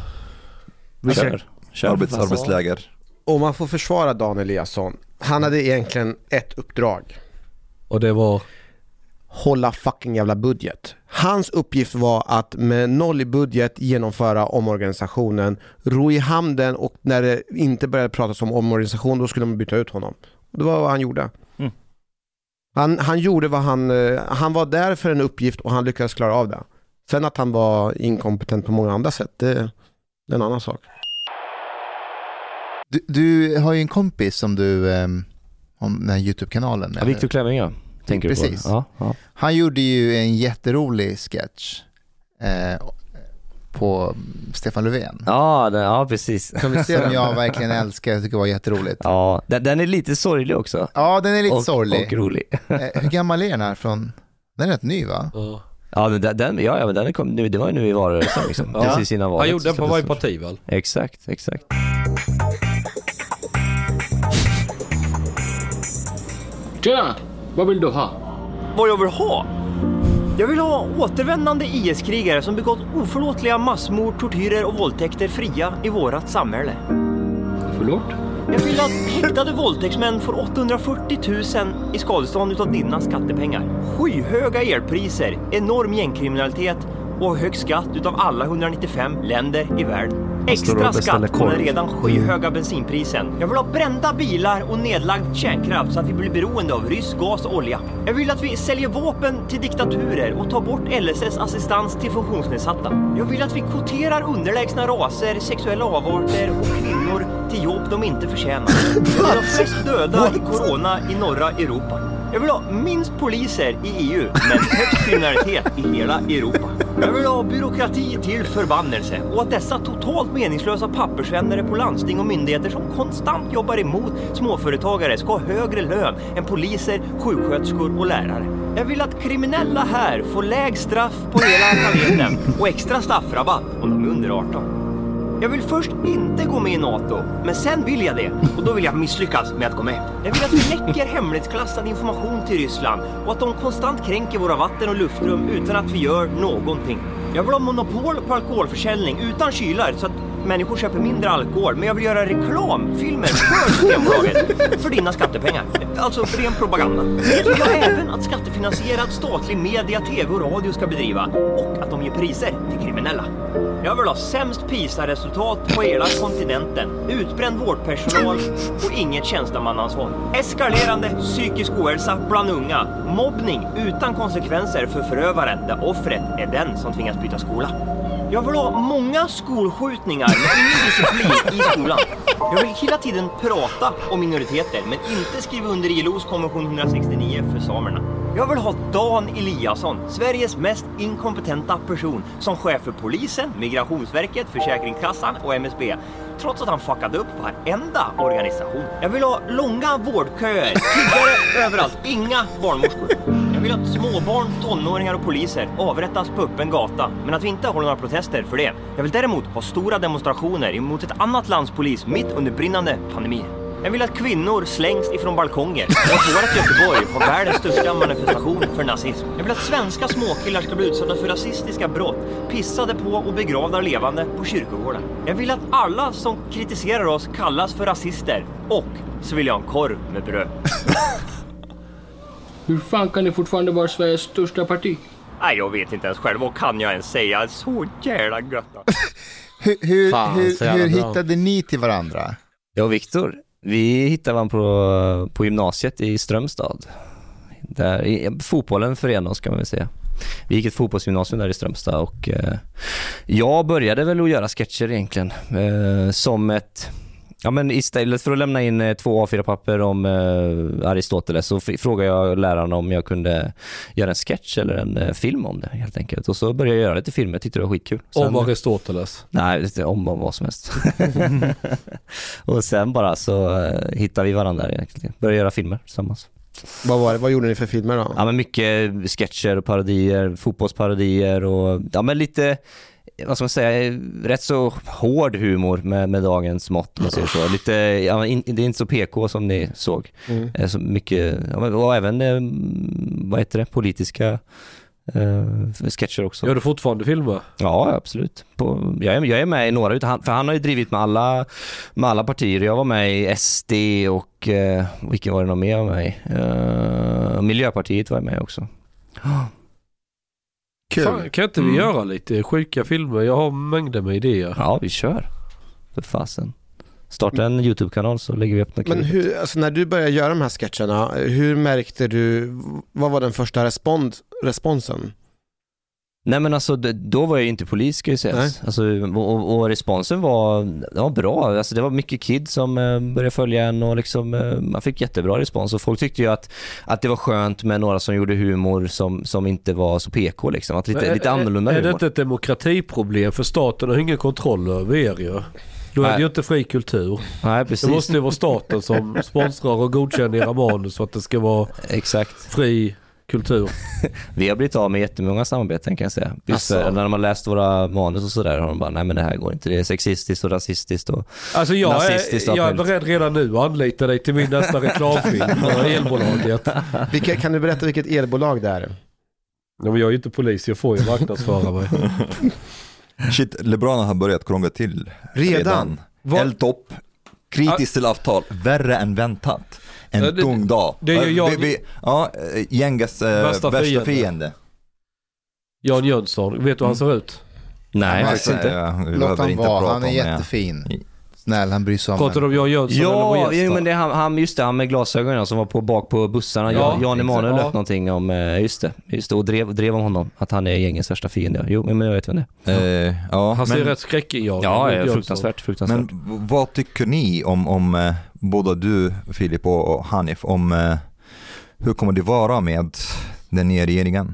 Vi kör. kör. Arbets, arbetsläger. Och man får försvara Dan Eliasson. Han hade egentligen ett uppdrag. Och det var? Hålla fucking jävla budget. Hans uppgift var att med noll i budget genomföra omorganisationen. Ro i hamnen och när det inte började pratas om omorganisation då skulle man byta ut honom. Och det var vad han gjorde. Mm. Han, han gjorde vad han... Han var där för en uppgift och han lyckades klara av det. Sen att han var inkompetent på många andra sätt, det, det är en annan sak. Du, du har ju en kompis som du... Um, om den här YouTube-kanalen. Ja, Victor Klemming, ja. Tänker Precis. Du på? Ja, ja. Han gjorde ju en jätterolig sketch eh, på Stefan Löfven. Ja, den, ja precis. Som jag verkligen älskar, jag tycker var jätteroligt. Ja, den, den är lite sorglig också. Ja, den är lite och, sorglig. Och rolig. eh, hur gammal är den här från? Den är rätt ny, va? Ja. Ja, den, den, ja, ja men den kom, det var ju nu i valrörelsen liksom. Ja. Precis innan valet. Han gjorde den på varje parti väl? Exakt, exakt. Tjena, vad vill du ha? Vad jag vill ha? Jag vill ha återvändande I S-krigare som begått oförlåtliga massmord, tortyrer och våldtäkter fria i vårat samhälle. Förlåt? Jag vill att häktade våldtäktsmän får åttahundrafyrtio tusen i skadestånd utav dina skattepengar. Skyhöga elpriser, enorm gängkriminalitet och hög skatt utav alla etthundranittiofem länder i världen. Extra skatt på den redan skyhöga bensinprisen. Jag vill ha brända bilar och nedlagd kärnkraft så att vi blir beroende av rysk gas och olja. Jag vill att vi säljer vapen till diktaturer och tar bort L S S assistans till funktionsnedsatta. Jag vill att vi kvoterar underlägsna raser, sexuella avarter och kvinnor till jobb de inte förtjänar. Jag vill ha flest döda i corona i norra Europa. Jag vill ha minst poliser i E U, men högst kriminalitet i hela Europa. Jag vill ha byråkrati till förbannelse och att dessa totalt meningslösa pappersvändare på landsting och myndigheter som konstant jobbar emot småföretagare ska ha högre lön än poliser, sjuksköterskor och lärare. Jag vill att kriminella här får lägst straff på hela planeten och extra straffrabatt om de är under arton. Jag vill först inte gå med i NATO, men sen vill jag det. Och då vill jag misslyckas med att gå med. Jag vill att vi läcker hemlighetsklassad information till Ryssland och att de konstant kränker våra vatten och luftrum utan att vi gör någonting. Jag vill ha monopol på alkoholförsäljning utan kylar så att människor köper mindre alkohol. Men jag vill göra reklamfilmer för Systembolaget för dina skattepengar. Alltså ren propaganda. Jag vill ha även att skattefinansierad statlig media, tv och radio ska bedriva. Och att de ger priser till kriminella. Jag vill ha sämst PISA-resultat på hela kontinenten, utbränd vårdpersonal och inget tjänstemannaansvar. Eskalerande psykisk ohälsa bland unga, mobbning utan konsekvenser för förövaren där offret är den som tvingas byta skola. Jag vill ha många skolskjutningar med ingen disciplin i skolan. Jag vill hela tiden prata om minoriteter men inte skriva under I L O:s konvention hundrasextionio för samerna. Jag vill ha Dan Eliasson, Sveriges mest inkompetenta person, som chef för polisen, Migrationsverket, Försäkringskassan och M S B. Trots att han fuckade upp varenda organisation. Jag vill ha långa vårdköer, tiggare överallt, inga barnmorskor. Jag vill att småbarn, tonåringar och poliser avrättas på öppen gata, men att vi inte håller några protester för det. Jag vill däremot ha stora demonstrationer emot ett annat lands polis mitt under brinnande pandemi. Jag vill att kvinnor slängs ifrån balkonger och att vårt Göteborg har världens största manifestation för nazism. Jag vill att svenska småkillar ska bli utsatta för rasistiska brott, pissade på och begravda levande på kyrkogården. Jag vill att alla som kritiserar oss kallas för rasister och så vill jag ha en korv med bröd. Hur fan kan ni fortfarande vara Sveriges största parti? Nej, jag vet inte ens själv. Vad kan jag ens säga? Så jävla gött. hur hur, Fan, hur, hur hittade ni till varandra? Jag och Viktor, vi hittade varandra på, på gymnasiet i Strömstad. Där, i, fotbollen förenade oss kan man väl säga. Vi gick ett fotbollsgymnasium där i Strömstad och eh, jag började väl att göra sketcher egentligen. Eh, som ett... Ja, men istället för att lämna in eh, två A fyra papper om eh, Aristoteles så f- frågade jag lärarna om jag kunde göra en sketch eller en eh, film om det helt enkelt. Och så började jag göra lite filmer, tyckte det var skitkul. Sen, om Aristoteles? Nej, inte om, om vad som helst. Och sen bara så eh, hittade vi varandra där egentligen. Började göra filmer tillsammans. Vad var det? Vad gjorde ni för filmer då? Ja, men mycket sketcher och parodier, fotbollsparodier och ja, men lite... vad ska man säga, rätt så hård humor med, med dagens mått, man säger så. Lite, ja, in, det är inte så P K som ni såg. Mm. Så mycket, och även, vad heter det, politiska uh, sketcher också. Gör du fortfarande filmer? Ja, absolut. På, jag, är, jag är med i några, utan, för han har ju drivit med alla, med alla partier. Jag var med i S D och, uh, vilken var det någon mer av mig? Uh, Miljöpartiet var jag med också. Kul. Fan, kan inte vi mm. göra lite sjuka filmer? Jag har mängder med idéer. Ja, vi kör. För fasen. Starta en YouTube-kanal så lägger vi upp något. Men hur, alltså när du började göra de här sketcherna, hur märkte du, vad var den första respons, responsen? Nej, men alltså då var jag inte polis, ska jag säga. Alltså, och, och responsen var, det var bra. Alltså, det var mycket kids som eh, började följa en och liksom, eh, man fick jättebra respons. Och folk tyckte ju att, att det var skönt med några som gjorde humor som, som inte var så P K liksom. Att lite, är, lite annorlunda är, humor. Är det inte ett demokratiproblem? För staten har ingen kontroll över er ju. Då är det ju inte fri kultur. Nej, precis. Det måste ju vara staten som sponsrar och godkänner era manus så att det ska vara exakt fri kultur. Vi har blivit av med jättemånga samarbeten kan jag säga. Just alltså. När de har läst våra manus och sådär har de bara, nej men det här går inte. Det är sexistiskt och rasistiskt och alltså jag nazistiskt. Är, jag är beredd redan nu att anlita dig till min nästa reklamfilm för elbolaget. Vilka, kan du berätta vilket elbolag det är? Ja, men jag är ju inte polis, jag får ju marknadsföra mig. Shit, LeBron har börjat krångla till. Redan? redan. L-topp, kritiskt till avtal, värre än väntat. En det, tung dag. Det är ju jag... vi, vi, ja, gängas äh, värsta, värsta fiende. Jan Jönsson, vet du hur han ser ut? Nej, Han- faktiskt inte. Ja, vi Låt behöver han inte vara, prata han är om jättefin. Snäll, han bryr sig om Pratar du om Jan Jönsson eller Ja, vår gäst jo, då? men det är han, han, just det, han med glasögonen som var på bak på bussarna. Ja, Jan, Jan Emanuel exakt. lät någonting om, eh, just det, just det och drev, drev om honom, att han är gängens värsta fiende. Jo, men jag vet vem det är. Eh, ja, Han ser men, rätt skräckig. Ja, ja, fruktansvärt, fruktansvärt. men v- vad tycker ni om, om eh, både du, Filip och, och Hanif, om eh, hur kommer det vara med den nya regeringen?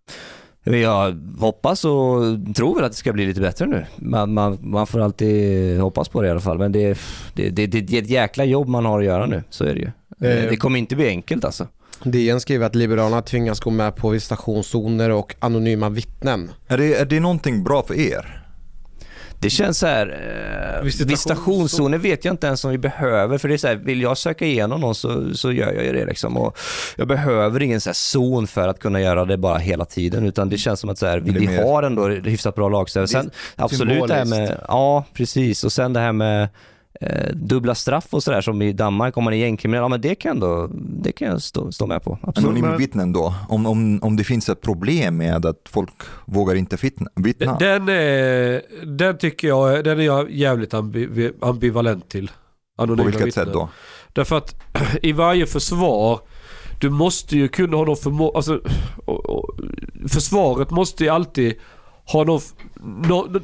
Jag hoppas och tror väl att det ska bli lite bättre nu. Man, man, man får alltid hoppas på det i alla fall. Men det, det, det, det är ett jäkla jobb man har att göra nu, så är det ju. Det, det kommer inte bli enkelt alltså. D N skriver att Liberalerna tvingas gå med på visitationszoner och anonyma vittnen. Är det, är det någonting bra för er? Det känns så här, eh, visitationszoner vet jag inte ens om vi behöver, för det är så här, vill jag söka igenom någon så, så gör jag ju det liksom, och jag behöver ingen så här zon för att kunna göra det bara hela tiden, utan det känns som att så här, vi, vi har ändå hyfsat bra lagstöd. Sen absolut det här med, ja precis, och sen det här med eh, dubbla straff och sådär som i Danmark om man är gängkriminell, ja men det kan, då, det kan jag stå, stå med på. Anonyma vittnen då, om, om, om det finns ett problem med att folk vågar inte vittna. vittna. Den, är, den tycker jag, den är jag jävligt ambi, ambivalent till. Anonyma På vilket vittnen. sätt då? Därför att i varje försvar, du måste ju kunna ha någon förmåga, alltså och, och, försvaret måste ju alltid ha någon, någon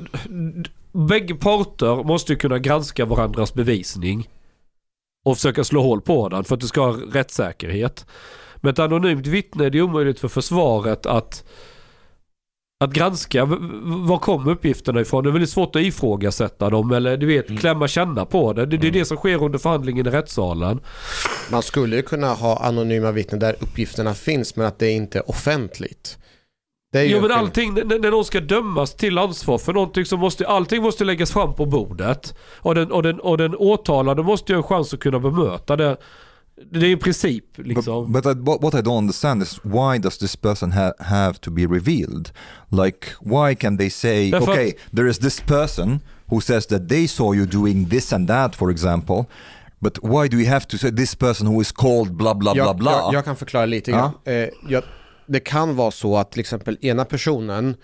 bägge parter måste ju kunna granska varandras bevisning och försöka slå hål på den för att du ska ha rättssäkerhet. Men ett anonymt vittne är det omöjligt för försvaret att att granska var kommer uppgifterna ifrån. Det är väldigt svårt att ifrågasätta dem eller du vet, klämma känna på det. Det, det är det som sker under förhandlingen i rättssalen. Man skulle ju kunna ha anonyma vittnen där uppgifterna finns men att det inte är offentligt. Det är ju jo men en allting, när, när någon ska dömas till ansvar för någonting så måste allting måste läggas fram på bordet. Och den, och den, och den åtalade måste ju ha en chans att kunna bemöta det. Det är en princip liksom. But, but I, what I don't understand is why does this person ha, have to be revealed? Like why can they say Därför okay, att, there is this person who says that they saw you doing this and that, for example. But why do we have to say this person who is called bla bla bla jag, bla? jag, jag kan förklara lite grann. Ja. Eh, jag, det kan vara så att till exempel ena personen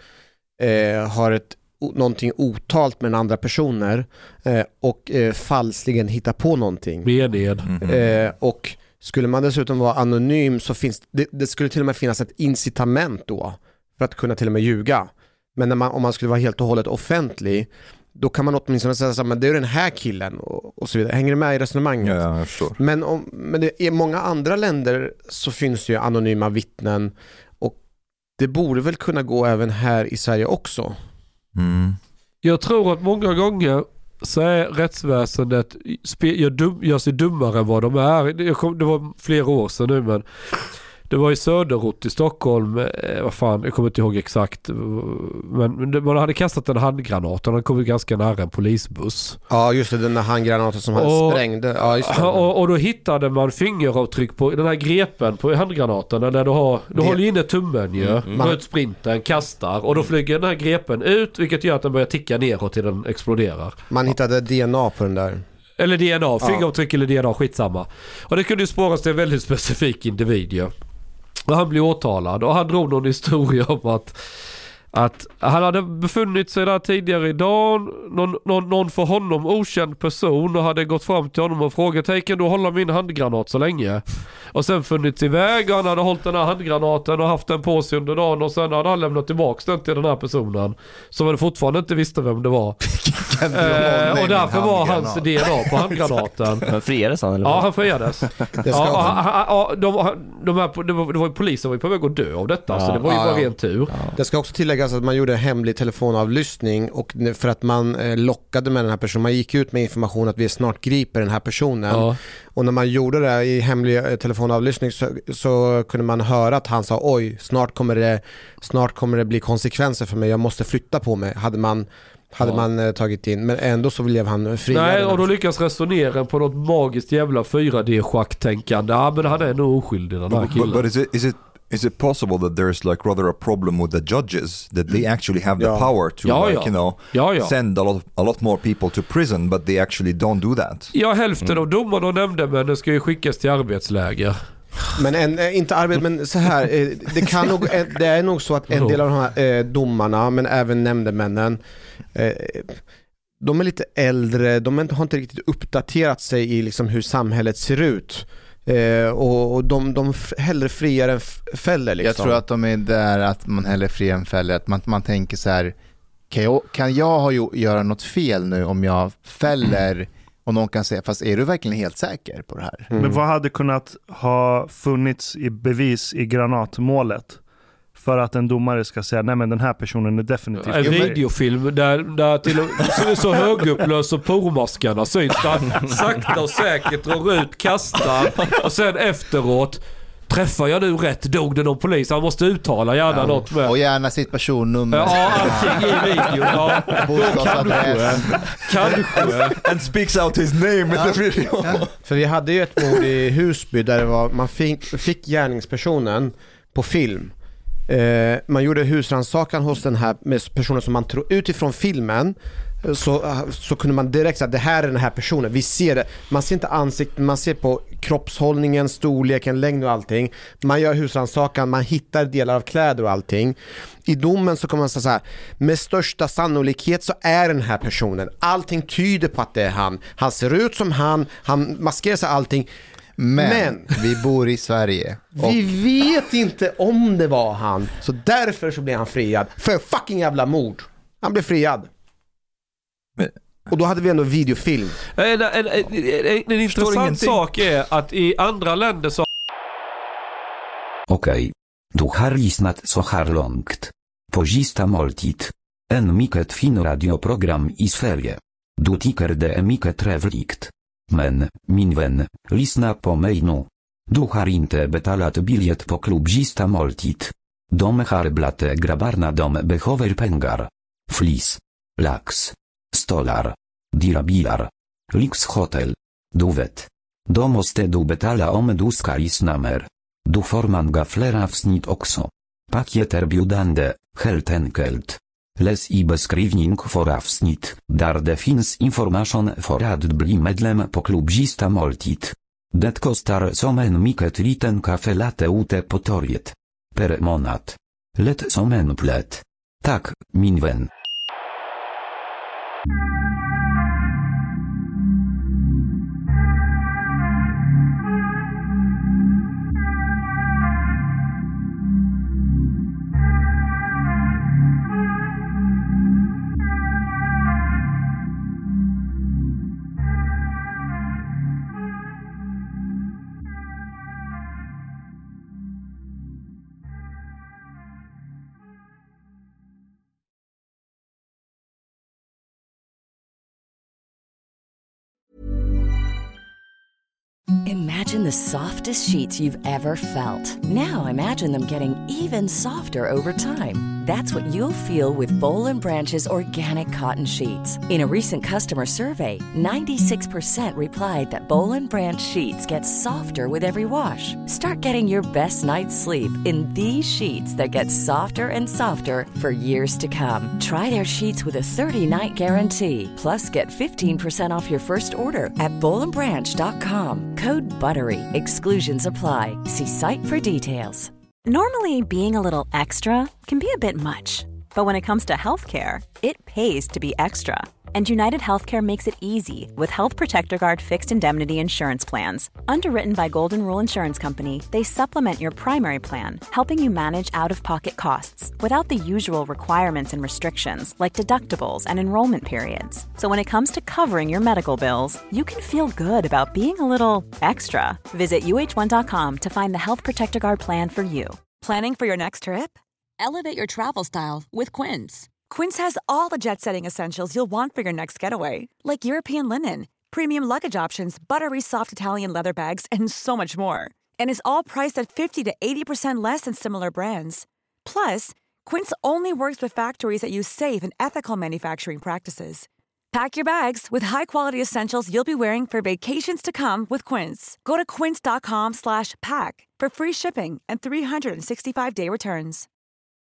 eh, har ett någonting otalt med den andra personer eh, och eh, falsligen hittar på någonting. Mened. Mm-hmm. Eh, och skulle man dessutom vara anonym så finns det, det skulle till och med finnas ett incitament då för att kunna till och med ljuga. Men när man, om man skulle vara helt och hållet offentlig, då kan man åtminstone säga så här, men det är den här killen och, och så vidare. Hänger det med i resonemanget? Ja, jag förstår. Men, om, men det, i många andra länder så finns det ju anonyma vittnen och det borde väl kunna gå även här i Sverige också. Mm. Jag tror att många gånger så är rättsväsendet gör, dum, gör sig dummare än vad de är. Det, kom, det var flera år sedan nu, men det var i Söderort i Stockholm, eh, vad fan, jag kommer inte ihåg exakt, men, men man hade kastat en handgranat och den kom ganska nära en polisbuss. Ja, just det, den där handgranaten som han och, sprängde. Ja, just det. Och, och då hittade man fingeravtryck på den här grepen på handgranaten där du har, du det... håller inne tummen ju, mm, mm. ut sprinten, kastar och då flyger den här grepen ut, vilket gör att den börjar ticka neråt till den exploderar. Man hittade D N A på den där. Eller D N A, fingeravtryck eller D N A, skitsamma. Och det kunde ju spåras till en väldigt specifik individ ju. Och han blev åtalad och han drog någon historia om att, att han hade befunnit sig där tidigare idag, någon, någon, någon för honom okänd person och hade gått fram till honom och frågat, hej kan du hålla min handgranat så länge? Och sen funnits iväg och han hade hållit den här handgranaten och haft den på sig under dagen och sen hade han lämnat tillbaka den till den här personen som han fortfarande inte visste vem det var. eh, och därför var hans D N A på handgranaten. Men friades han? Eller ja, han friades. Det, ska ja, han, han, ja, de, de här, det, var, det var polisen var ju på väg att dö av detta, ja, så det var ju ja, bara ja. ren tur. Ja. Det ska också tilläggas att man gjorde hemlig telefonavlyssning och för att man eh, lockade med den här personen. Man gick ut med information att vi snart griper den här personen. Ja. Och när man gjorde det i hemlig eh, telefonavlyssning så, så kunde man höra att han sa, oj, snart kommer det, snart kommer det bli konsekvenser för mig. Jag måste flytta på mig. Hade man hade ja. man eh, tagit in, men ändå så blev han fri. Nej, och då lyckas resonera på något magiskt jävla fyra D-schacktänkande. Ja, men han är nog oskyldig den här killen. But, but is it, is it Is it possible that there's like rather a problem with the judges, that they actually have the ja. power to ja, like, ja. you know ja, ja. send a lot a lot more people to prison, but they actually don't do that? Ja, hälften mm. av domarna och nämndemännen ska ju skickas till arbetsläger. Men en, inte arbete, men så här, det kan nog, det är nog så att en del av de här domarna, men även nämndemännen, de är lite äldre, de har inte riktigt uppdaterat sig i liksom hur samhället ser ut. Och, och de, de hellre friar än fäller liksom. Jag tror att de är där att man hellre friar än fäller, att man, man tänker så här, kan jag, kan jag ha, göra något fel nu om jag fäller? Och någon kan säga, fast är du verkligen helt säker på det här? Mm. Men vad hade kunnat ha funnits i bevis i granatmålet för att en domare ska säga, nej men den här personen är definitivt... En videofilm där, där till så, så högupplös och pormaskarna syns, där sakta och säkert drar ut, kastar och sen efteråt träffar jag nu rätt, dog det någon polis? Han måste uttala gärna ja. något med. Och gärna sitt personnummer. Ja, allting i videon. Ja. Kanske. Kanske. And speaks out his name in the video. Ja. För vi hade ju ett mord i Husby där det var, man fick, fick gärningspersonen på film. Eh, man gjorde husrannsakan hos den här med personen som man tror utifrån filmen. Så, så kunde man direkt säga att det här är den här personen. Vi ser det. Man ser inte ansikten, man ser på kroppshållningen, storleken, längd och allting. Man gör husrannsakan, man hittar delar av kläder och allting. I domen så kommer man säga så här: med största sannolikhet så är den här personen. Allting tyder på att det är han. Han ser ut som han, han maskerar sig allting. Men, Men vi bor i Sverige. Och vi vet inte om det var han. Så därför så blir han friad. För fucking jävla mord. Han blev friad. Och då hade vi ändå videofilm. En, en, en, en, en intressant sak är att i andra länder så... Okej. Du har lyssnat så här långt. På Sista måltid. En mycket fin radioprogram i Sverige. Du tycker det är mycket trevligt. Men, min vän, lyssna på mig nu. Du har inte betalat bilet på klubb Sista måltid. De har blate grabbarna, de behöver pengar. Flis. Lax. Stolar. Dirabilar. Lyxhotel. Du vet. De måste du betala om du ska lyssna mer. Du får många fler avsnitt också. Paket erbjudande, helt enkelt. Läs i beskrivning för avsnitt, där det finns information för att bli medlem på klubb Sista måltid. Det kostar som en mycket liten kaffe latte ute på torget. Per månad. Lätt som en plätt. Tack, min vän. Imagine the softest sheets you've ever felt. Now imagine them getting even softer over time. That's what you'll feel with Boll and Branch's organic cotton sheets. In a recent customer survey, ninety-six percent replied that Boll and Branch sheets get softer with every wash. Start getting your best night's sleep in these sheets that get softer and softer for years to come. Try their sheets with a thirty-night guarantee. Plus, get fifteen percent off your first order at boll and branch dot com. Code BUTTERY. Exclusions apply. See site for details. Normally, being a little extra can be a bit much. But when it comes to healthcare, it pays to be extra. And United Healthcare makes it easy with Health Protector Guard fixed indemnity insurance plans. Underwritten by Golden Rule Insurance Company, they supplement your primary plan, helping you manage out-of-pocket costs without the usual requirements and restrictions like deductibles and enrollment periods. So when it comes to covering your medical bills, you can feel good about being a little extra. Visit U H one dot com to find the Health Protector Guard plan for you. Planning for your next trip? Elevate your travel style with Quince. Quince has all the jet-setting essentials you'll want for your next getaway, like European linen, premium luggage options, buttery soft Italian leather bags, and so much more. And is all priced at fifty to eighty percent less than similar brands. Plus, Quince only works with factories that use safe and ethical manufacturing practices. Pack your bags with high-quality essentials you'll be wearing for vacations to come with Quince. Go to quince dot com slash pack for free shipping and three sixty-five day returns.